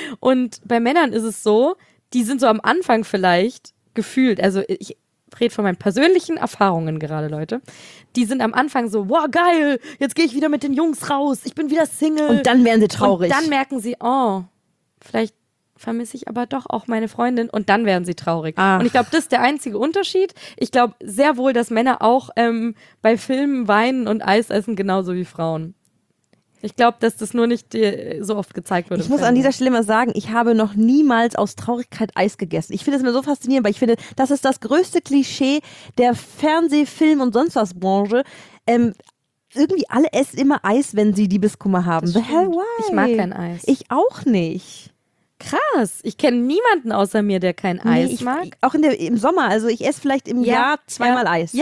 Und bei Männern ist es so, die sind so am Anfang vielleicht gefühlt, also ich rede von meinen persönlichen Erfahrungen gerade, Leute. Die sind am Anfang so, wow, geil, jetzt gehe ich wieder mit den Jungs raus, ich bin wieder Single. Und dann werden sie traurig. Und dann merken sie, oh, vielleicht vermisse ich aber doch auch meine Freundin und dann werden sie traurig. Ach. Und ich glaube, das ist der einzige Unterschied. Ich glaube sehr wohl, dass Männer auch ähm, bei Filmen weinen und Eis essen, genauso wie Frauen. Ich glaube, dass das nur nicht äh, so oft gezeigt wird. Ich im muss an Fernsehen. dieser Stelle mal sagen, ich habe noch niemals aus Traurigkeit Eis gegessen. Ich finde es immer so faszinierend, weil ich finde, das ist das größte Klischee der Fernseh-, Film- und sonst was Branche. Ähm, irgendwie alle essen immer Eis, wenn sie Liebeskummer haben. Das The hell stimmt. why? Ich mag kein Eis. Ich auch nicht. Krass. Ich kenne niemanden außer mir, der kein Nee, Eis ich, mag. ich- Auch in der, im Sommer. Also ich esse vielleicht im Ja, Jahr zweimal ja. Eis. Ja.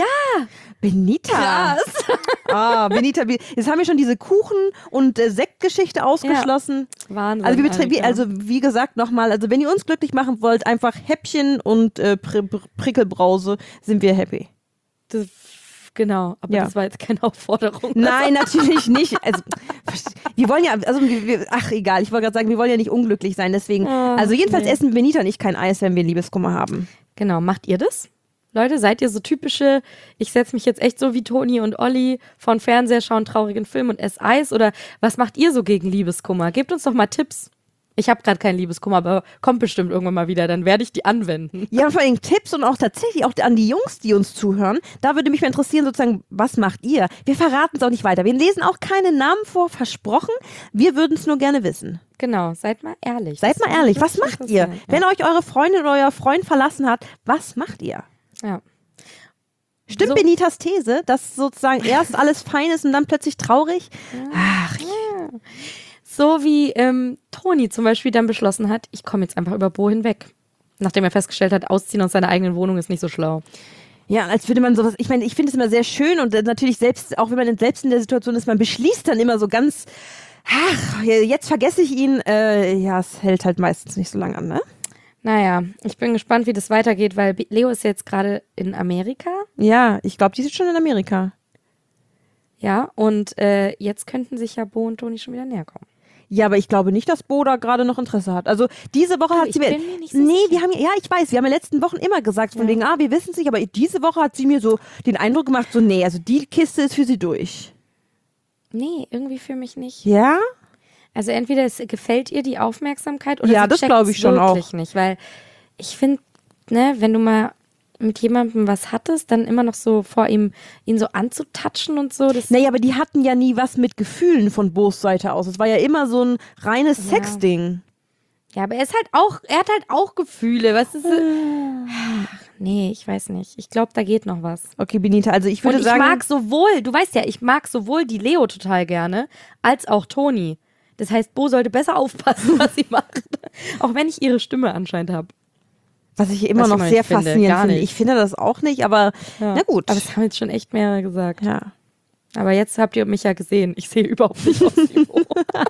Benita. Krass. Ah, Benita. wir- Jetzt haben wir schon diese Kuchen- und äh, Sektgeschichte ausgeschlossen. Wahnsinn. Also, wir betrie- wie, Annika. also wie gesagt nochmal, also wenn ihr uns glücklich machen wollt, einfach Häppchen und äh, Pri Pri Prickelbrause, sind wir happy. Das, genau, aber Ja. das war jetzt keine Aufforderung. Nein, natürlich nicht. Also, wir wollen ja, also wir, wir, ach egal, ich wollte gerade sagen, wir wollen ja nicht unglücklich sein, deswegen. Oh, also jedenfalls nee. essen Benita und ich kein Eis, wenn wir Liebeskummer haben. Genau, macht ihr das? Leute, seid ihr so typische, ich setze mich jetzt echt so wie Toni und Olli von Fernseher, schauen traurigen Film und esse Eis? Oder was macht ihr so gegen Liebeskummer? Gebt uns doch mal Tipps. Ich habe gerade keinen Liebeskummer, aber kommt bestimmt irgendwann mal wieder, dann werde ich die anwenden. Ja, vor allem Tipps und auch tatsächlich auch an die Jungs, die uns zuhören. Da würde mich mal interessieren, sozusagen, was macht ihr? Wir verraten es auch nicht weiter. Wir lesen auch keine Namen vor, versprochen. Wir würden es nur gerne wissen. Genau, seid mal ehrlich. Seid Das mal würde ehrlich, mich was macht ihr? interessieren. Wenn euch eure Freundin oder euer Freund verlassen hat, was macht ihr? Ja. Stimmt So. Benitas These, dass sozusagen erst alles fein ist und dann plötzlich traurig? Ach, Ja. So wie ähm, Toni zum Beispiel dann beschlossen hat, ich komme jetzt einfach über Bo hinweg. Nachdem er festgestellt hat, ausziehen aus seiner eigenen Wohnung ist nicht so schlau. ja, als würde man sowas, ich meine, ich finde es immer sehr schön und äh, natürlich selbst, auch wenn man selbst in der Situation ist, man beschließt dann immer so ganz, ach, jetzt vergesse ich ihn. Äh, ja, es hält halt meistens nicht so lange an, ne? Naja, ich bin gespannt, wie das weitergeht, weil Be- Leo ist jetzt gerade in Amerika. Ja, ich glaube, die sind schon in Amerika. Ja, und äh, jetzt könnten sich ja Bo und Toni schon wieder näher kommen. Ja, aber ich glaube nicht, dass Bo da gerade noch Interesse hat. Also diese Woche Du, hat ich sie mir... bin mir nicht so nee, sicher. wir haben ja, ja, ich weiß, wir haben in den letzten Wochen immer gesagt, von Ja. wegen, ah, wir wissen es nicht, aber diese Woche hat sie mir so den Eindruck gemacht, so, nee, also die Kiste ist für sie durch. Nee, irgendwie für mich nicht. Ja? Also entweder es gefällt ihr die Aufmerksamkeit oder Ja, sie das checkt's glaube ich schon wirklich auch. nicht. Weil ich finde, ne, wenn du mal mit jemandem was hattest, dann immer noch so vor ihm, ihn so anzutatschen und so. Das, Naja, aber die hatten ja nie was mit Gefühlen von Bo's Seite aus. Es war ja immer so ein reines Ja. Sexding. ja, aber er ist halt auch, er hat halt auch Gefühle. Was ist Ach, nee, ich weiß nicht. Ich glaube, da geht noch was. Okay, Benita, also ich Und würde ich sagen... mag sowohl, du weißt ja, ich mag sowohl die Leo total gerne, als auch Toni. Das heißt, Bo sollte besser aufpassen, was sie macht. Auch wenn ich ihre Stimme anscheinend habe. was ich immer was ich noch mal sehr nicht finde, faszinierend gar finde. nicht. Ich finde das auch nicht, aber Ja. na gut. Aber das haben jetzt schon echt mehrere gesagt. Ja. Aber jetzt habt ihr mich ja gesehen. Ich sehe überhaupt nicht aus wie Bo.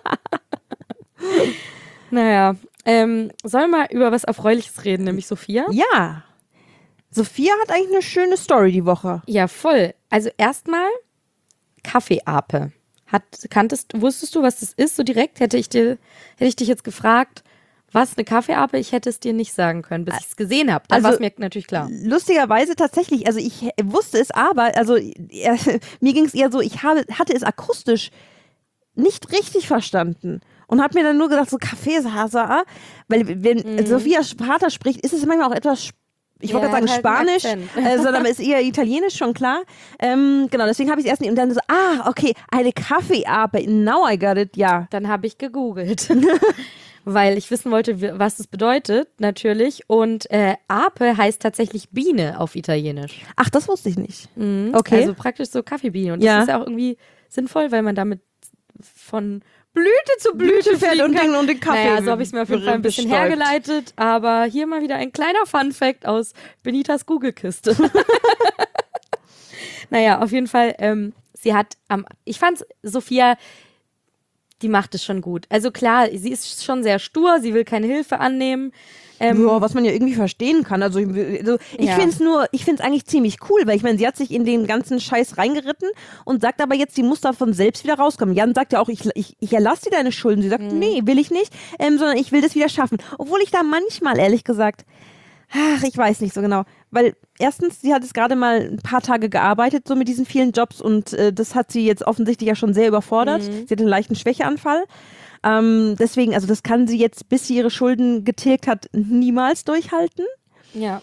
Naja, ähm, sollen wir mal über was Erfreuliches reden, nämlich Sophia? Ja. Sophia hat eigentlich eine schöne Story die Woche. Ja, voll. Also erstmal Kaffeeape. Hat, kanntest, wusstest du, was das ist? So direkt hätte ich dir, hätte ich dich jetzt gefragt, was eine Kaffeeape? Ich hätte es dir nicht sagen können, bis ich es gesehen habe. Dann Also- war es mir natürlich klar. Lustigerweise tatsächlich, also ich he- wusste es aber, also er, mir ging es eher so, ich habe, hatte es akustisch nicht richtig verstanden und habe mir dann nur gedacht, so Kaffeesasa, weil wenn Sophias Vater spricht, ist es manchmal auch etwas sp- ich wollte Ja, gerade sagen halt einen Spanisch, Akzent. äh, sondern es ist eher Italienisch, schon klar. Ähm, genau, deswegen habe ich es erst nicht. Und dann so, ah, okay, eine Kaffeeape. Now I got it, ja. Dann habe ich gegoogelt, weil ich wissen wollte, wie- was das bedeutet, natürlich. Und äh, Ape heißt tatsächlich Biene auf Italienisch. Ach, das wusste ich nicht. Mhm. Okay. Also praktisch so Kaffeebiene. Und das Ja. ist ja auch irgendwie sinnvoll, weil man damit von Blüte zu Blüte, Blüte fährt fliegen und kann. den, und den Kaffee. Naja, so habe ich es mir auf jeden Fall ein bisschen bestäubt. hergeleitet. Aber hier mal wieder ein kleiner Fun-Fact aus Benitas Google-Kiste. Naja, auf jeden Fall, ähm, sie hat am, ich fand Sophia, die macht es schon gut. Also klar, sie ist schon sehr stur, sie will keine Hilfe annehmen. Ähm, Ja, was man ja irgendwie verstehen kann. Also, also ich Ja. finde es nur, ich finde es eigentlich ziemlich cool, weil ich meine, sie hat sich in den ganzen Scheiß reingeritten und sagt aber jetzt, sie muss davon selbst wieder rauskommen. Jan sagt ja auch, ich, ich, ich erlasse dir deine Schulden. Sie sagt, Mhm. nee, will ich nicht, ähm, sondern ich will das wieder schaffen. Obwohl ich da manchmal, ehrlich gesagt, ach, ich weiß nicht so genau. Weil erstens, sie hat es gerade mal ein paar Tage gearbeitet, so mit diesen vielen Jobs und äh, das hat sie jetzt offensichtlich ja schon sehr überfordert. Mhm. Sie hat einen leichten Schwächeanfall. Ähm, deswegen, also das kann sie jetzt, bis sie ihre Schulden getilgt hat, niemals durchhalten. ja.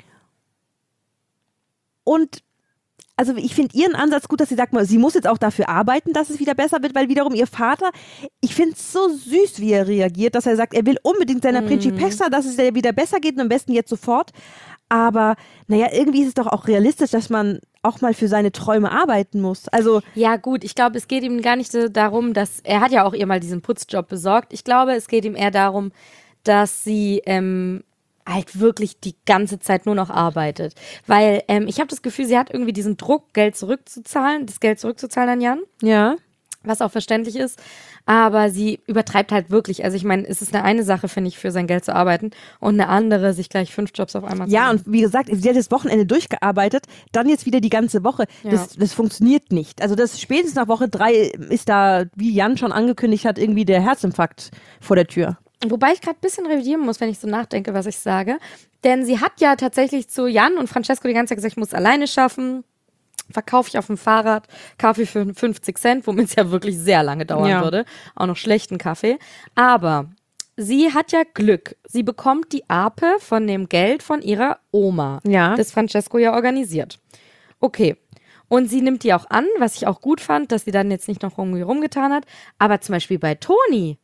Und also ich finde ihren Ansatz gut, dass sie sagt mal, sie muss jetzt auch dafür arbeiten, dass es wieder besser wird, weil wiederum ihr Vater, ich finde es so süß, wie er reagiert, dass er sagt, er will unbedingt seiner Mhm. Principessa, dass es ihr wieder besser geht und am besten jetzt sofort. Aber naja, irgendwie ist es doch auch realistisch, dass man auch mal für seine Träume arbeiten muss. Also Ja, gut, ich glaube, es geht ihm gar nicht so darum, dass er hat ja auch ihr mal diesen Putzjob besorgt. Ich glaube, es geht ihm eher darum, dass sie ähm, halt wirklich die ganze Zeit nur noch arbeitet. Weil ähm, ich habe das Gefühl, sie hat irgendwie diesen Druck, Geld zurückzuzahlen, das Geld zurückzuzahlen an Jan, ja, was auch verständlich ist. Aber sie übertreibt halt wirklich. Also ich meine, es ist eine eine Sache, finde ich, für sein Geld zu arbeiten und eine andere, sich gleich fünf Jobs auf einmal zu ja, machen. und wie gesagt, sie hat das Wochenende durchgearbeitet, dann jetzt wieder die ganze Woche. Ja. Das, das funktioniert nicht. Also das spätestens nach Woche drei ist da, wie Jan schon angekündigt hat, irgendwie der Herzinfarkt vor der Tür. Wobei ich gerade ein bisschen revidieren muss, wenn ich so nachdenke, was ich sage. Denn sie hat ja tatsächlich zu Jan und Francesco die ganze Zeit gesagt, ich muss alleine schaffen. Verkaufe ich auf dem Fahrrad Kaffee für fünfzig Cent, womit es ja wirklich sehr lange dauern Ja. würde. Auch noch schlechten Kaffee. Aber sie hat ja Glück. Sie bekommt die Ape von dem Geld von ihrer Oma, Ja. das Francesco ja organisiert. Okay. Und sie nimmt die auch an, was ich auch gut fand, dass sie dann jetzt nicht noch irgendwie rumgetan hat. Aber zum Beispiel bei Toni,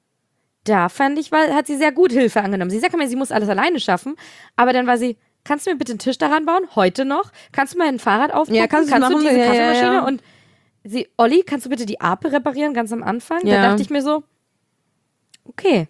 da fand ich, war, hat sie sehr gut Hilfe angenommen. Sie sagt immer, sie muss alles alleine schaffen, aber dann war sie, kannst du mir bitte einen Tisch daran bauen? Heute noch? Kannst du mir ein Fahrrad aufbauen? Ja, kannst du kannst du machen. diese Ja, ja, Kaffeemaschine? ja. Und sie, Olli, kannst du bitte die Ape reparieren, ganz am Anfang? Ja. Da dachte ich mir so, okay.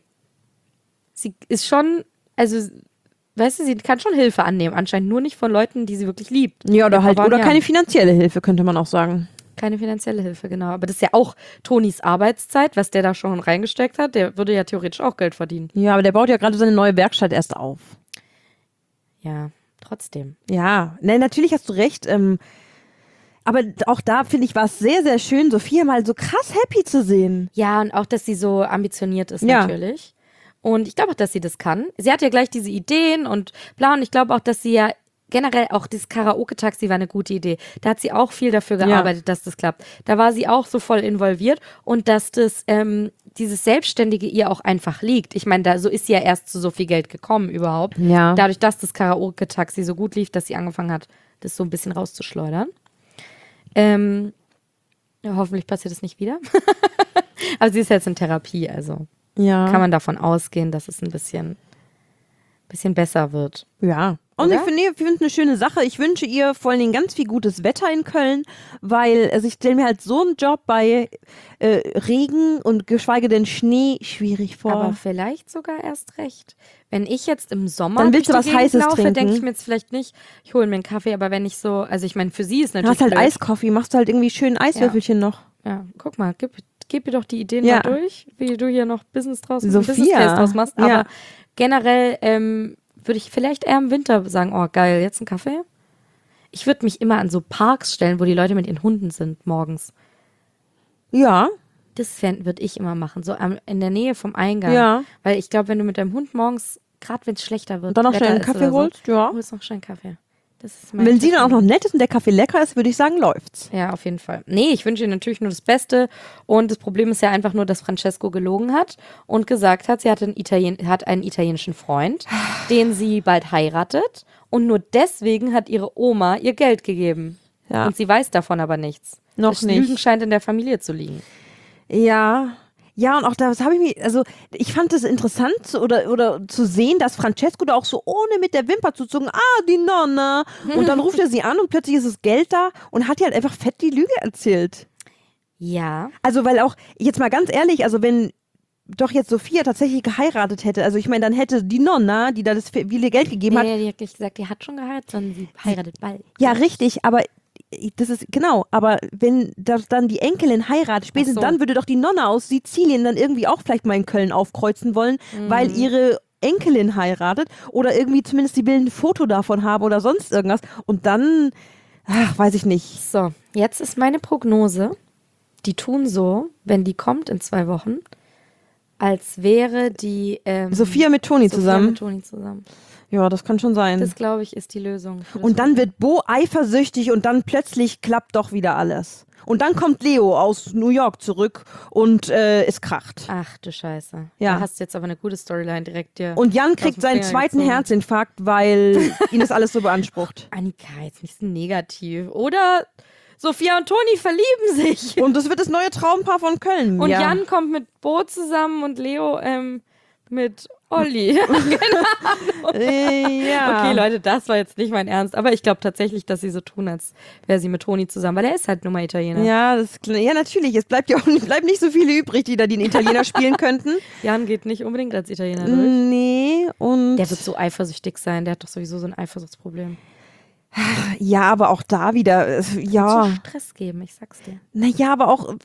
Sie ist schon, also, weißt du, sie kann schon Hilfe annehmen, anscheinend nur nicht von Leuten, die sie wirklich liebt. Ja, oder Ihr halt, Papa und oder Jan. keine finanzielle Hilfe, könnte man auch sagen. Keine finanzielle Hilfe, genau. Aber das ist ja auch Tonis Arbeitszeit, was der da schon reingesteckt hat. Der würde ja theoretisch auch Geld verdienen. Ja, aber der baut ja gerade seine neue Werkstatt erst auf. Ja, trotzdem. Ja, nein, natürlich hast du recht. Ähm, Aber auch da, finde ich, war es sehr, sehr schön, Sophia mal so krass happy zu sehen. Ja, und auch, dass sie so ambitioniert ist Ja. natürlich. Und ich glaube auch, dass sie das kann. Sie hat ja gleich diese Ideen und bla. Und ich glaube auch, dass sie ja generell auch dieses Karaoke-Taxi war eine gute Idee. Da hat sie auch viel dafür gearbeitet, ja. dass das klappt. Da war sie auch so voll involviert und dass das ähm, dieses Selbstständige ihr auch einfach liegt. Ich meine, da so ist sie ja erst zu so viel Geld gekommen überhaupt. Ja. Dadurch, dass das Karaoke-Taxi so gut lief, dass sie angefangen hat, das so ein bisschen rauszuschleudern. Ähm, ja, hoffentlich passiert es nicht wieder. Aber sie ist jetzt in Therapie, also ja. kann man davon ausgehen, dass es ein bisschen, bisschen besser wird. Ja. Und Oder? ich finde ich finde es eine schöne Sache. Ich wünsche ihr vor allen Dingen ganz viel gutes Wetter in Köln, weil also ich stelle mir halt so einen Job bei äh, Regen und geschweige denn Schnee schwierig vor. Aber vielleicht sogar erst recht. Wenn ich jetzt im Sommer Dann willst durch du die was Gegend Heißes laufe, trinken. denke ich mir jetzt vielleicht nicht, ich hole mir einen Kaffee, aber wenn ich so, also ich meine, für sie ist Du natürlich hast halt blöd. Eiskoffee, machst du halt irgendwie schön Eiswürfelchen noch. Ja, guck mal, gib, gib mir doch die Ideen Ja. mal durch, wie du hier noch Business draus, Sophia. Business Case draus machst. Aber Ja. generell ähm, würde ich vielleicht eher im Winter sagen, oh geil, jetzt ein Kaffee. Ich würde mich immer an so Parks stellen, wo die Leute mit ihren Hunden sind morgens. Ja. Das würde ich immer machen, so am, in der Nähe vom Eingang. Ja. Weil ich glaube, wenn du mit deinem Hund morgens, gerade wenn es schlechter wird, Und dann noch Wetter schnell einen ist Kaffee oder holst, so, ja. holst noch schnell einen Kaffee. Das ist Und mein wenn sie Tipp. dann auch noch nett ist und der Kaffee lecker ist, würde ich sagen, läuft's. Ja, auf jeden Fall. Nee, ich wünsche ihr natürlich nur das Beste. Und das Problem ist ja einfach nur, dass Francesco gelogen hat und gesagt hat, sie hat einen, Italien hat einen italienischen Freund, den sie bald heiratet. Und nur deswegen hat ihre Oma ihr Geld gegeben. Ja. Und sie weiß davon aber nichts. Noch das nicht. Lügen scheint in der Familie zu liegen. Ja. Ja, und auch das habe ich mir, also ich fand es interessant zu, oder, oder zu sehen, dass Francesco da auch so ohne mit der Wimper zu zucken, ah, die Nonna. Und dann ruft er sie an und plötzlich ist das Geld da und hat ihr halt einfach fett die Lüge erzählt. Ja. Also, weil auch, jetzt mal ganz ehrlich, also wenn doch jetzt Sophia tatsächlich geheiratet hätte, also ich meine, dann hätte die Nonna, die da das viele Geld gegeben hat. Nee, die hat nicht gesagt, die hat schon geheiratet, sondern sie heiratet bald. Ja, richtig, aber das ist, genau, aber wenn das dann die Enkelin heiratet, spätestens Ach so. dann würde doch die Nonna aus Sizilien dann irgendwie auch vielleicht mal in Köln aufkreuzen wollen, Mhm. weil ihre Enkelin heiratet oder irgendwie zumindest die will ein Foto davon haben oder sonst irgendwas und dann, ach, weiß ich nicht. So, jetzt ist meine Prognose. Die tun so, wenn die kommt in zwei Wochen, als wäre die ähm, Sophia mit Toni Sophia zusammen. mit Toni zusammen. Ja, das kann schon sein. Das, glaube ich, ist die Lösung. für das Und dann Problem. wird Bo eifersüchtig und dann plötzlich klappt doch wieder alles. Und dann kommt Leo aus New York zurück und äh, es kracht. Ach du Scheiße. Ja. Da hast du jetzt aber eine gute Storyline direkt dir. Und Jan aus kriegt dem seinen Finger zweiten gezogen. Herzinfarkt, weil ihn das alles so beansprucht. Annika, jetzt nicht so negativ. Oder Sophia und Toni verlieben sich. Und das wird das neue Traumpaar von Köln. Und ja. Jan kommt mit Bo zusammen und Leo ähm, mit Olli. Äh, ja. Okay, Leute, das war jetzt nicht mein Ernst. Aber ich glaube tatsächlich, dass sie so tun, als wäre sie mit Toni zusammen. Weil er ist halt nur mal Italiener. Ja, das, ja, natürlich. Es bleibt ja auch nicht, bleibt nicht so viele übrig, die da den Italiener spielen könnten. Jan geht nicht unbedingt als Italiener durch. Nee, und. Der wird so eifersüchtig sein. Der hat doch sowieso so ein Eifersuchtsproblem. Ja, aber auch da wieder. äh, Wird Ja. so Stress geben, ich sag's dir. Naja, aber auch.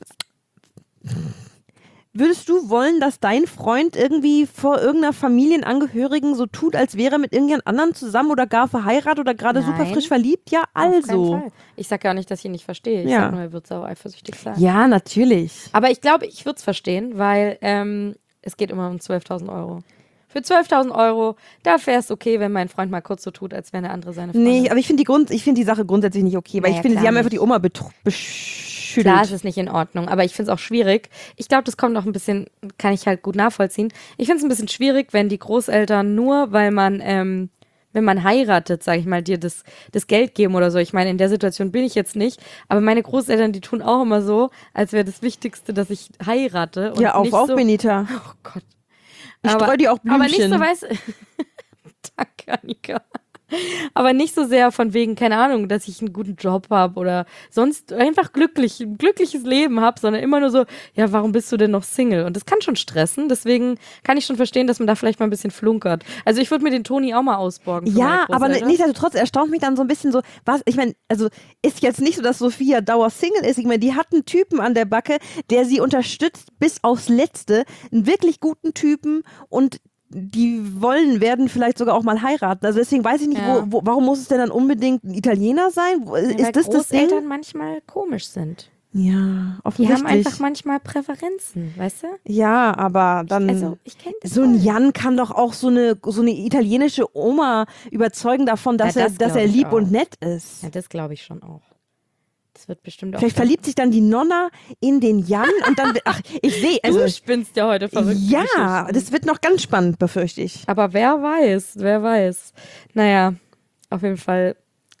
Würdest du wollen, dass dein Freund irgendwie vor irgendeiner Familienangehörigen so tut, als wäre er mit irgendjemand anderen zusammen oder gar verheiratet oder gerade super Nein. frisch verliebt? Ja, Auf keinen also. Fall. Ich sag ja auch nicht, dass ich ihn nicht verstehe. Ich Ja. sag nur, er wird sau eifersüchtig sein. Ja, natürlich. Aber ich glaube, ich würde es verstehen, weil ähm, es geht immer um zwölftausend Euro. Für zwölftausend Euro, da wäre es okay, wenn mein Freund mal kurz so tut, als wäre eine andere seine Freundin. Nee, aber ich finde die, Grund, ich find die Sache grundsätzlich nicht okay, weil Naja, ich finde, klar sie haben einfach nicht. die Oma betr- beschüttelt. Klar, es ist nicht in Ordnung, aber ich finde es auch schwierig. Ich glaube, das kommt auch ein bisschen, kann ich halt gut nachvollziehen. Ich finde es ein bisschen schwierig, wenn die Großeltern nur, weil man, ähm, wenn man heiratet, sage ich mal, dir das, das Geld geben oder so. Ich meine, in der Situation bin ich jetzt nicht, aber meine Großeltern, die tun auch immer so, als wäre das Wichtigste, dass ich heirate. Und Ja, auf, nicht auf, so, Benita. Oh Gott. Ich streue dir auch Aber nicht Blümchen. so, weiß. Danke, Annika. Aber nicht so sehr von wegen, keine Ahnung, dass ich einen guten Job habe oder sonst einfach glücklich, ein glückliches Leben habe, sondern immer nur so, ja, warum bist du denn noch Single? Und das kann schon stressen, deswegen kann ich schon verstehen, dass man da vielleicht mal ein bisschen flunkert. Also ich würde mir den Toni auch mal ausborgen. für Ja, meine aber Großeltern. nichtsdestotrotz erstaunt mich dann so ein bisschen so, was, ich meine, also ist jetzt nicht so, dass Sophia Dauer-Single ist. Ich meine, die hat einen Typen an der Backe, der sie unterstützt bis aufs Letzte, einen wirklich guten Typen und die wollen, werden vielleicht sogar auch mal heiraten. Also deswegen weiß ich nicht, Ja. wo, wo, warum muss es denn dann unbedingt ein Italiener sein? Wo- Ja, ist weil das das Ding? Großeltern manchmal komisch sind. Ja, Die haben offensichtlich. einfach manchmal Präferenzen, weißt du? Ja, aber dann. Also, ich kenne das So ein voll. Jan kann doch auch so eine, so eine italienische Oma überzeugen davon, dass Ja, er, das dass er glaub ich lieb auch. und nett ist. Ja, das glaube ich schon auch. Das wird bestimmt auch. Vielleicht verliebt sich dann die Nonna in den Jan und dann, ach, ich sehe, also, Du spinnst ja heute verrückt. ja, das wird noch ganz spannend, befürchte ich. Aber wer weiß, wer weiß. Naja, auf jeden Fall.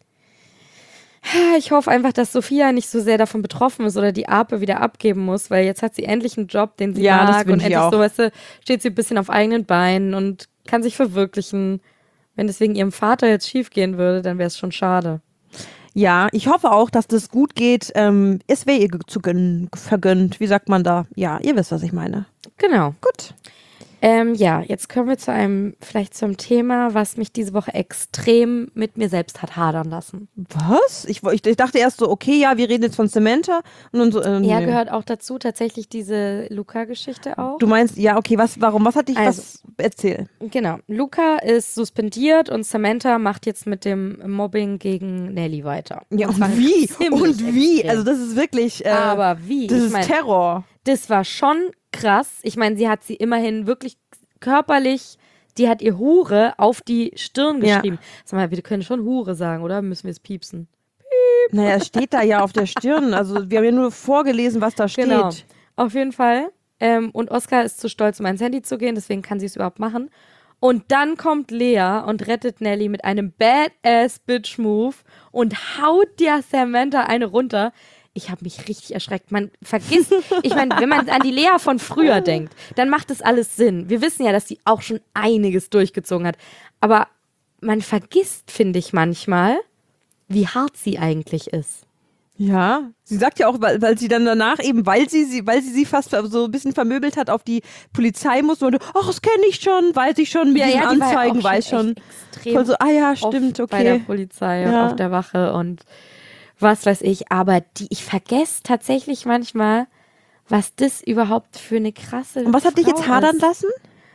Ich hoffe einfach, dass Sophia nicht so sehr davon betroffen ist oder die Ape wieder abgeben muss, weil jetzt hat sie endlich einen Job, den sie Ja, das mag und wünsch ich endlich auch. so, weißt du, steht sie ein bisschen auf eigenen Beinen und kann sich verwirklichen. Wenn es wegen ihrem Vater jetzt schief gehen würde, dann wäre es schon schade. Ja, ich hoffe auch, dass das gut geht. Ähm, es wäre ihr ge- zu gönnen, vergönnt. Wie sagt man da? Ja, ihr wisst, was ich meine. Genau. Gut. Ähm, ja, jetzt kommen wir zu einem, vielleicht zum Thema, was mich diese Woche extrem mit mir selbst hat hadern lassen. Was? Ich, wo- ich, ich dachte erst so, okay, ja, wir reden jetzt von Samantha. Und dann so, äh, Ja, nee. gehört auch dazu, tatsächlich diese Luca-Geschichte auch. Du meinst, ja, okay, was, warum, was hat dich, Also- was, erzähl. Genau. Luca ist suspendiert und Samantha macht jetzt mit dem Mobbing gegen Nelly weiter. Ja, Und zwar und wie? ziemlich Und wie? extrem. Also das ist wirklich, äh, Aber wie? das Ich ist mein, Terror. das war schon krass. Ich meine, sie hat sie immerhin wirklich körperlich, die hat ihr Hure auf die Stirn Ja. geschrieben. Sag mal, wir können schon Hure sagen, oder? Müssen wir es piepsen? Naja, es steht da ja auf der Stirn. Also wir haben ja nur vorgelesen, was da steht. Genau. Auf jeden Fall. Ähm, und Oscar ist zu stolz, um ans Handy zu gehen, deswegen kann sie es überhaupt machen. Und dann kommt Lea und rettet Nelly mit einem Badass-Bitch-Move und haut der Samantha eine runter. Ich habe mich richtig erschreckt. Man vergisst, ich meine, wenn man an die Lea von früher denkt, dann macht das alles Sinn. Wir wissen ja, dass sie auch schon einiges durchgezogen hat. Aber man vergisst, finde ich manchmal, wie hart sie eigentlich ist. Ja, sie sagt ja auch, weil, weil sie dann danach eben, weil sie, sie, weil sie sie fast so ein bisschen vermöbelt hat, auf die Polizei muss und ach, das kenne ich schon, weiß ich schon, mit diesen die war ja Anzeigen, auch weiß schon. echt extrem Voll so, ah ja, stimmt, oft bei der okay. Polizei Ja. und auf der Wache und was weiß ich. Aber die, ich vergesse tatsächlich manchmal, was das überhaupt für eine krasse Und was hat dich Frau jetzt hadern ist. lassen?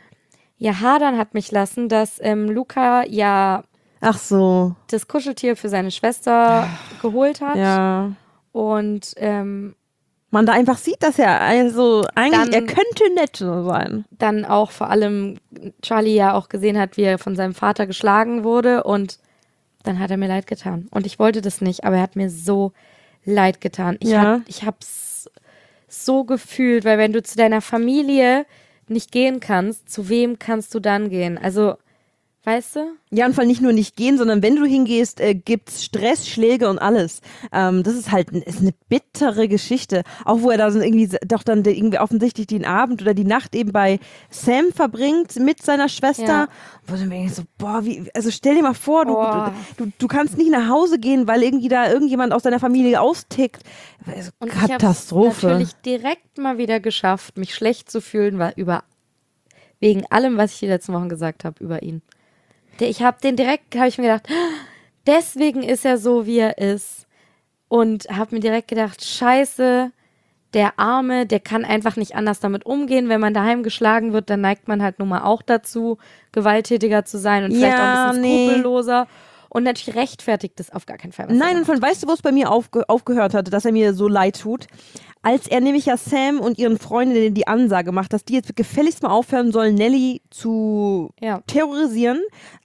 Ja, hadern hat mich lassen, dass ähm, Luca ja Ach so, das Kuscheltier für seine Schwester geholt hat ja. und ähm, Man da einfach sieht, dass er, also eigentlich, Dann- er könnte nett so sein. dann auch vor allem Charlie ja auch gesehen hat, wie er von seinem Vater geschlagen wurde und dann hat er mir leid getan. Und ich wollte das nicht, aber er hat mir so leid getan. Ich Ja. hab, ich hab's so gefühlt, weil wenn du zu deiner Familie nicht gehen kannst, zu wem kannst du dann gehen? Also, weißt du? Ja, und vor allem nicht nur nicht gehen, sondern wenn du hingehst, äh, gibt's Stress, Schläge und alles. Ähm, das ist halt ist eine bittere Geschichte. Auch wo er da so irgendwie doch dann der irgendwie offensichtlich den Abend oder die Nacht eben bei Sam verbringt mit seiner Schwester. Ja. Wo du mir denkst so, boah, wie, also stell dir mal vor, du, Oh. du, du kannst nicht nach Hause gehen, weil irgendwie da irgendjemand aus deiner Familie austickt. Also, Und Katastrophe. ich habe natürlich direkt mal wieder geschafft, mich schlecht zu fühlen, weil über wegen allem, was ich die letzten Wochen gesagt habe über ihn. Der, ich habe den direkt, habe ich mir gedacht, deswegen ist er so, wie er ist. Und habe mir direkt gedacht, scheiße, der Arme, der kann einfach nicht anders damit umgehen. Wenn man daheim geschlagen wird, dann neigt man halt nun mal auch dazu, gewalttätiger zu sein und vielleicht Ja, auch ein bisschen nee. skrupelloser. Und natürlich rechtfertigt das auf gar keinen Fall. Was er Nein, und macht. von, weißt du, wo es bei mir aufge aufgehört hatte, dass er mir so leid tut? Als er nämlich ja Sam und ihren Freundinnen die Ansage macht, dass die jetzt gefälligst mal aufhören sollen, Nelly zu Ja. terrorisieren,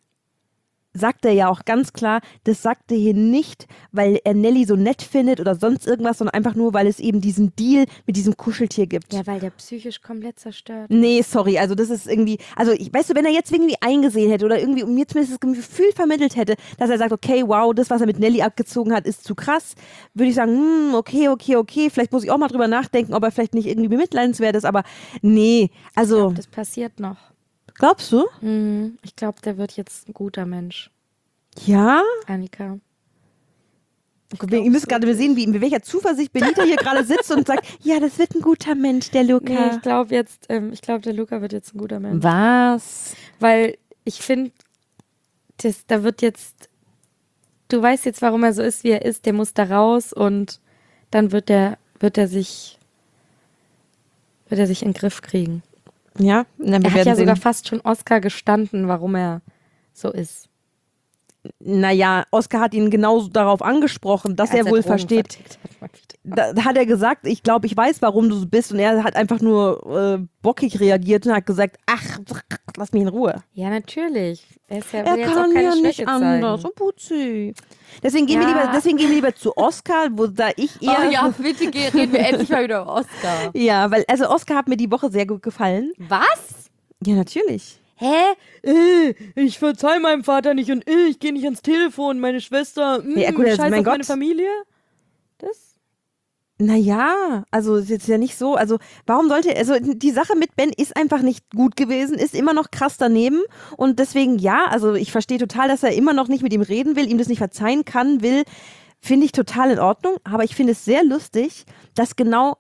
sagt er ja auch ganz klar, das sagt er hier nicht, weil er Nelly so nett findet oder sonst irgendwas, sondern einfach nur, weil es eben diesen Deal mit diesem Kuscheltier gibt. Ja, weil der psychisch komplett zerstört. Nee, sorry, also das ist irgendwie, also ich, weißt du, wenn er jetzt irgendwie eingesehen hätte oder irgendwie mir zumindest das Gefühl vermittelt hätte, dass er sagt, okay, wow, das, was er mit Nelly abgezogen hat, ist zu krass, würde ich sagen, hm, okay, okay, okay, vielleicht muss ich auch mal drüber nachdenken, ob er vielleicht nicht irgendwie bemitleidenswert ist, aber nee, Ich also, glaub, das passiert noch. glaubst du? Mhm. Ich glaube, der wird jetzt ein guter Mensch. Ja? Annika. Wir, ihr müsst gerade mal sehen, wie, mit welcher Zuversicht Benita hier gerade sitzt und sagt, ja, das wird ein guter Mensch, der Luca. Nee, ich glaube jetzt, ähm, ich glaube, der Luca wird jetzt ein guter Mensch. Was? Weil ich finde, das, da wird jetzt, du weißt jetzt, warum er so ist, wie er ist, der muss da raus und dann wird der, wird er sich, wird er sich in den Griff kriegen. Ja, na, wir Er hat werden ja sehen. sogar fast schon Oscar gestanden, warum er so ist. Naja, Oscar hat ihn genau darauf angesprochen, dass Als er wohl Drogen versteht. vertickt hat, mal wieder. Da hat er gesagt, ich glaube, ich weiß, warum du so bist. Und er hat einfach nur äh, bockig reagiert und hat gesagt, ach, lass mich in Ruhe. Ja, natürlich. Er, ist ja, Er will jetzt auch kann keine ja Schwäche nicht anders. zeigen. Oh, Putzi. Deswegen gehen, wir Ja. lieber, deswegen gehen wir lieber zu Oscar, wo da ich eher... bitte geh, reden wir endlich mal über Oscar. Ja, weil, also Oscar hat mir die Woche sehr gut gefallen. Was? Ja, natürlich. Hä? Äh, ich verzeih meinem Vater nicht und äh, ich gehe nicht ans Telefon, meine Schwester, mh, Ja, gut, also, scheiß mein auf meine Gott. Familie. Das? Naja, also ist jetzt ja nicht so, also warum sollte, also die Sache mit Ben ist einfach nicht gut gewesen, ist immer noch krass daneben und deswegen ja, also ich verstehe total, dass er immer noch nicht mit ihm reden will, ihm das nicht verzeihen kann, will, finde ich total in Ordnung, aber ich finde es sehr lustig, dass genau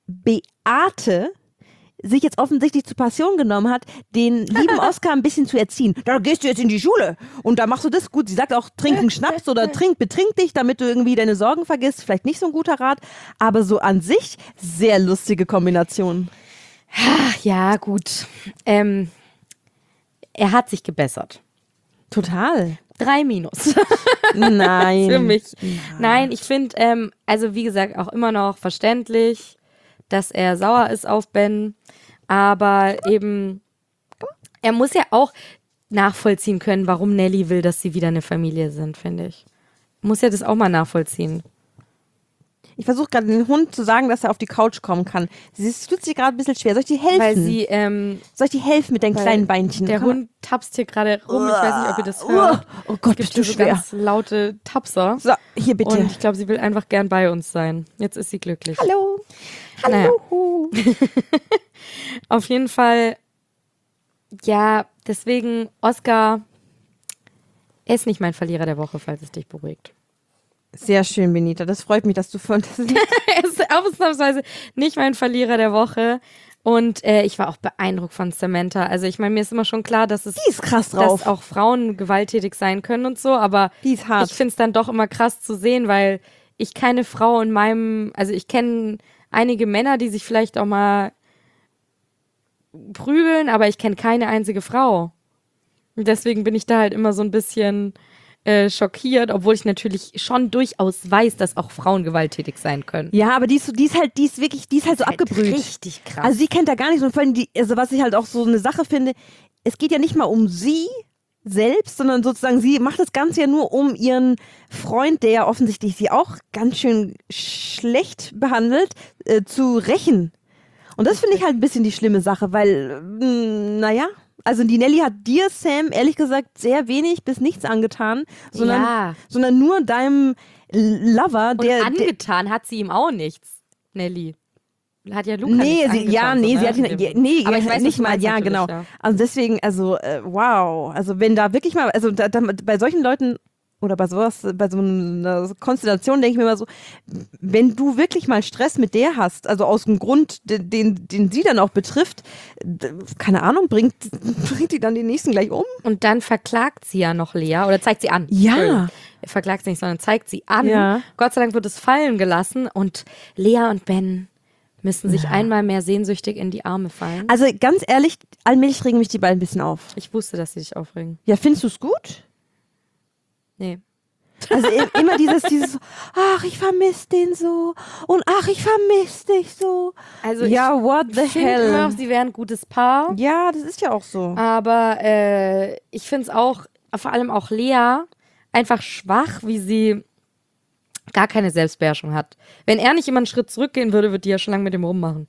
Beate sich jetzt offensichtlich zur Passion genommen hat, den lieben Oscar ein bisschen zu erziehen. Da gehst du jetzt in die Schule und da machst du das gut. Sie sagt auch, trink einen Schnaps oder trink, betrink dich, damit du irgendwie deine Sorgen vergisst. Vielleicht nicht so ein guter Rat, aber so an sich sehr lustige Kombination. Ach, ja, gut. Ähm, er hat sich gebessert. Total. Drei Minus. Nein. Für mich. Nein, ich finde, ähm, also wie gesagt, auch immer noch verständlich, dass er sauer ist auf Ben, aber eben, er muss ja auch nachvollziehen können, warum Nelly will, dass sie wieder eine Familie sind, finde ich. Muss ja das auch mal nachvollziehen. Ich versuche gerade den Hund zu sagen, dass er auf die Couch kommen kann. Sie es tut sich gerade ein bisschen schwer. Soll ich dir helfen? Weil sie, ähm, Soll ich dir helfen mit deinen weil kleinen Beinchen? der Komm. Hund tapst hier gerade rum, ich weiß nicht, ob ihr das hört. Oh Gott, Es gibt bist hier du so schwer. ganz laute Tapser. So, hier bitte. Und ich glaube, sie will einfach gern bei uns sein. Jetzt ist sie glücklich. Hallo. Naja. Hallo. Auf jeden Fall, ja, deswegen, Oscar, er ist nicht mein Verlierer der Woche, falls es dich beruhigt. Sehr schön, Benita. Das freut mich, dass du von... Er ist ausnahmsweise nicht mein Verlierer der Woche. Und äh, ich war auch beeindruckt von Samantha. Also ich meine, mir ist immer schon klar, dass es Die ist krass drauf. dass auch Frauen gewalttätig sein können und so, aber Die ist hart. ich finde es dann doch immer krass zu sehen, weil ich keine Frau in meinem, also ich kenne einige Männer, die sich vielleicht auch mal prügeln, aber ich kenne keine einzige Frau. Und deswegen bin ich da halt immer so ein bisschen äh, schockiert, obwohl ich natürlich schon durchaus weiß, dass auch Frauen gewalttätig sein können. Ja, aber die ist, so, die ist halt, die ist wirklich, die ist halt so abgebrüht. Richtig krass. Also sie kennt da gar nichts und vor allem die, also was ich halt auch so eine Sache finde, es geht ja nicht mal um sie selbst, sondern sozusagen sie macht das Ganze ja nur um ihren Freund, der ja offensichtlich sie auch ganz schön schlecht behandelt, äh, zu rächen. Und das finde ich halt ein bisschen die schlimme Sache, weil, mh, naja, also die Nelly hat dir, Sam, ehrlich gesagt sehr wenig bis nichts angetan, sondern, Ja. sondern nur deinem Lover, Und der... der angetan hat sie ihm auch nichts, Nelly. Hat ja Luca Nee, nichts sie, ja, angetan, nee, so, sie ne? hat ihn, In ja, dem- nee, Aber ich weiß, was nicht du mal, meinst ja, natürlich, genau. ja. Also deswegen, also, äh, wow. Also wenn da wirklich mal, also da, da, bei solchen Leuten oder bei sowas, bei so einer Konstellation denke ich mir immer so, wenn du wirklich mal Stress mit der hast, also aus dem Grund, den, den, den sie dann auch betrifft, d- keine Ahnung, bringt, bringt die dann den nächsten gleich um? Und dann verklagt sie ja noch Lea oder zeigt sie an. Ja. Entschuldigung. Er verklagt sie nicht, sondern zeigt sie an. Ja. Gott sei Dank wird es fallen gelassen und Lea und Ben müssen sich einmal mehr sehnsüchtig in die Arme fallen. Also ganz ehrlich, allmählich regen mich die beiden ein bisschen auf. Ich wusste, dass sie sich aufregen. Ja, findest du es gut? Nee. Also i- immer dieses, dieses, ach, ich vermisse den so und ach, ich vermisse dich so. Also Ja, what the ich finde hell? immer noch, sie wären ein gutes Paar. Ja, das ist ja auch so. Aber äh, ich finde es auch, vor allem auch Lea, einfach schwach, wie sie gar keine Selbstbeherrschung hat. Wenn er nicht immer einen Schritt zurückgehen würde, würde die ja schon lange mit ihm rummachen.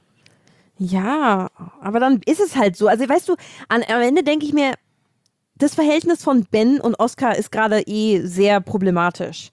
Ja, aber dann ist es halt so. Also weißt du, an, am Ende denke ich mir, das Verhältnis von Ben und Oscar ist gerade eh sehr problematisch.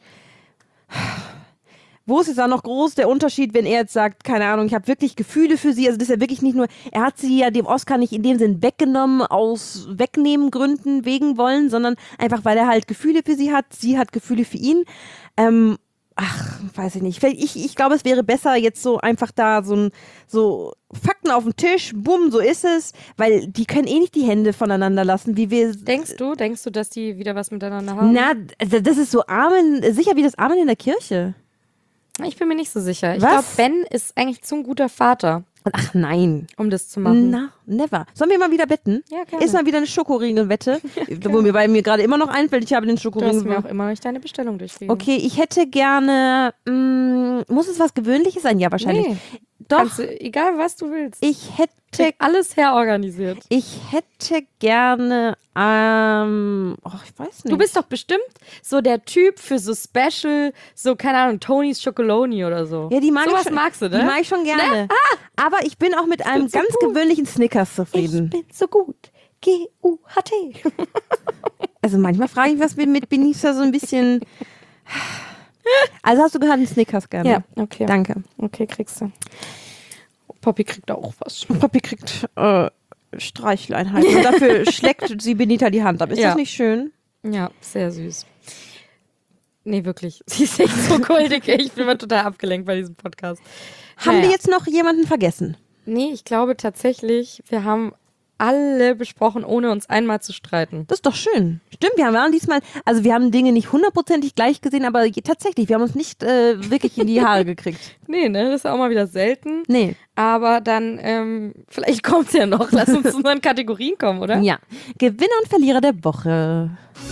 Wo ist jetzt da noch groß der Unterschied, wenn er jetzt sagt, keine Ahnung, ich habe wirklich Gefühle für sie, also das ist ja wirklich nicht nur, er hat sie ja dem Oscar nicht in dem Sinn weggenommen, aus wegnehmen Gründen wegen wollen, sondern einfach, weil er halt Gefühle für sie hat, sie hat Gefühle für ihn. Ähm, ach, weiß ich nicht. Vielleicht- Ich, ich glaube, es wäre besser, jetzt so einfach da so ein, so Fakten auf den Tisch, bumm, so ist es, weil die können eh nicht die Hände voneinander lassen, wie wir... Denkst du, denkst du, dass die wieder was miteinander haben? Na, also das ist so Amen, sicher wie das Amen in der Kirche. Ich bin mir nicht so sicher. Ich Was? glaube, Ben ist eigentlich zu ein guter Vater. Ach nein. um das zu machen. Na, never. Sollen wir mal wieder wetten? Ja, gerne. Ist mal wieder eine Schokoriegel-Wette, wo mir bei mir gerade immer noch einfällt, ich habe den Du hast mir Schokoriegel. auch immer noch nicht deine Bestellung durchgegeben. Okay, ich hätte gerne, mh, muss es was Gewöhnliches sein? Ja, wahrscheinlich. Nee. Doch, Kannst du, egal was du willst. ich hätte, Krieg alles herorganisiert. ich hätte gerne, ähm, oh, ich weiß nicht. Du bist doch bestimmt so der Typ für so Special, so, keine Ahnung, Tonys Chocoloni oder so. Ja, die mag Sowas ich schon, magst du, ne? Die mag ich schon gerne. Aber ich bin auch mit einem so ganz gut. gewöhnlichen Snickers zufrieden. bin so gut. G U H T. Also manchmal frage ich, was mit, mit Benisa so ein bisschen. Also hast du gehört, einen Snickers gerne? Ja, okay. Danke. Okay, kriegst du. Poppy kriegt auch was. Papi kriegt äh, Streichleinheiten. Und dafür schlägt sie Benita die Hand ab. Ist Ja. das nicht schön? Ja, sehr süß. Nee, wirklich. Sie ist echt so goldig. ey. Ich bin mal total abgelenkt bei diesem Podcast. Haben Naja. wir jetzt noch jemanden vergessen? Nee, ich glaube tatsächlich, wir haben alle besprochen, ohne uns einmal zu streiten. Das ist doch schön. Stimmt, wir haben diesmal, also wir haben Dinge nicht hundertprozentig gleich gesehen, aber je- tatsächlich, wir haben uns nicht äh, wirklich in die Haare gekriegt. Nee, ne? Das ist auch mal wieder selten. Nee. Aber dann, ähm, vielleicht kommt es ja noch. Lass uns zu unseren Kategorien kommen, oder? Ja. Gewinner und Verlierer der Woche.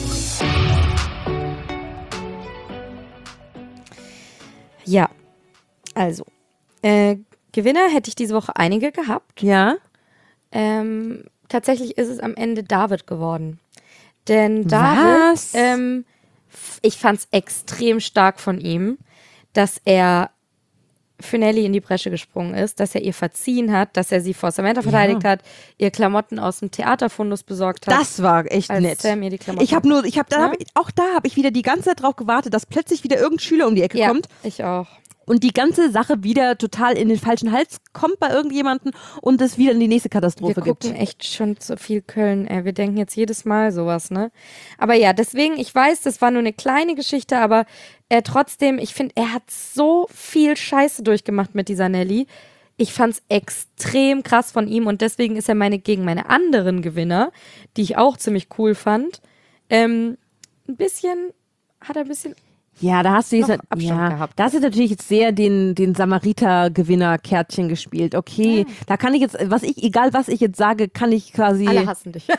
Ja. Also, äh, Gewinner hätte ich diese Woche einige gehabt. Ja. Ähm, tatsächlich ist es am Ende David geworden. Denn David, Was? ähm, f- ich fand es extrem stark von ihm, dass er für Nelly in die Bresche gesprungen ist, dass er ihr verziehen hat, dass er sie vor Samantha verteidigt hat, ihr Klamotten aus dem Theaterfundus besorgt hat. Das war echt als nett. Sam ihr die Klamotten Ich habe nur, ich habe da, Ja? hab, ich- auch da habe ich wieder die ganze Zeit drauf gewartet, dass plötzlich wieder irgendein Schüler um die Ecke ja, kommt ich auch. und die ganze Sache wieder total in den falschen Hals kommt bei irgendjemandem und es wieder in die nächste Wir Katastrophe gibt. gucken echt schon zu viel Köln. Ey. Wir denken jetzt jedes Mal sowas, ne? Aber ja, deswegen, ich weiß, das war nur eine kleine Geschichte, aber äh, trotzdem, ich finde, er hat so viel Scheiße durchgemacht mit dieser Nelly. Ich fand's extrem krass von ihm und deswegen ist er meine gegen meine anderen Gewinner, die ich auch ziemlich cool fand, ähm, ein bisschen, hat er ein bisschen Ja, da hast du jetzt, noch Abstand ja, gehabt. da hast du natürlich jetzt sehr den, den Samariter-Gewinner-Kärtchen gespielt. Okay, da kann ich jetzt, was ich, egal was ich jetzt sage, kann ich quasi. alle hassen dich.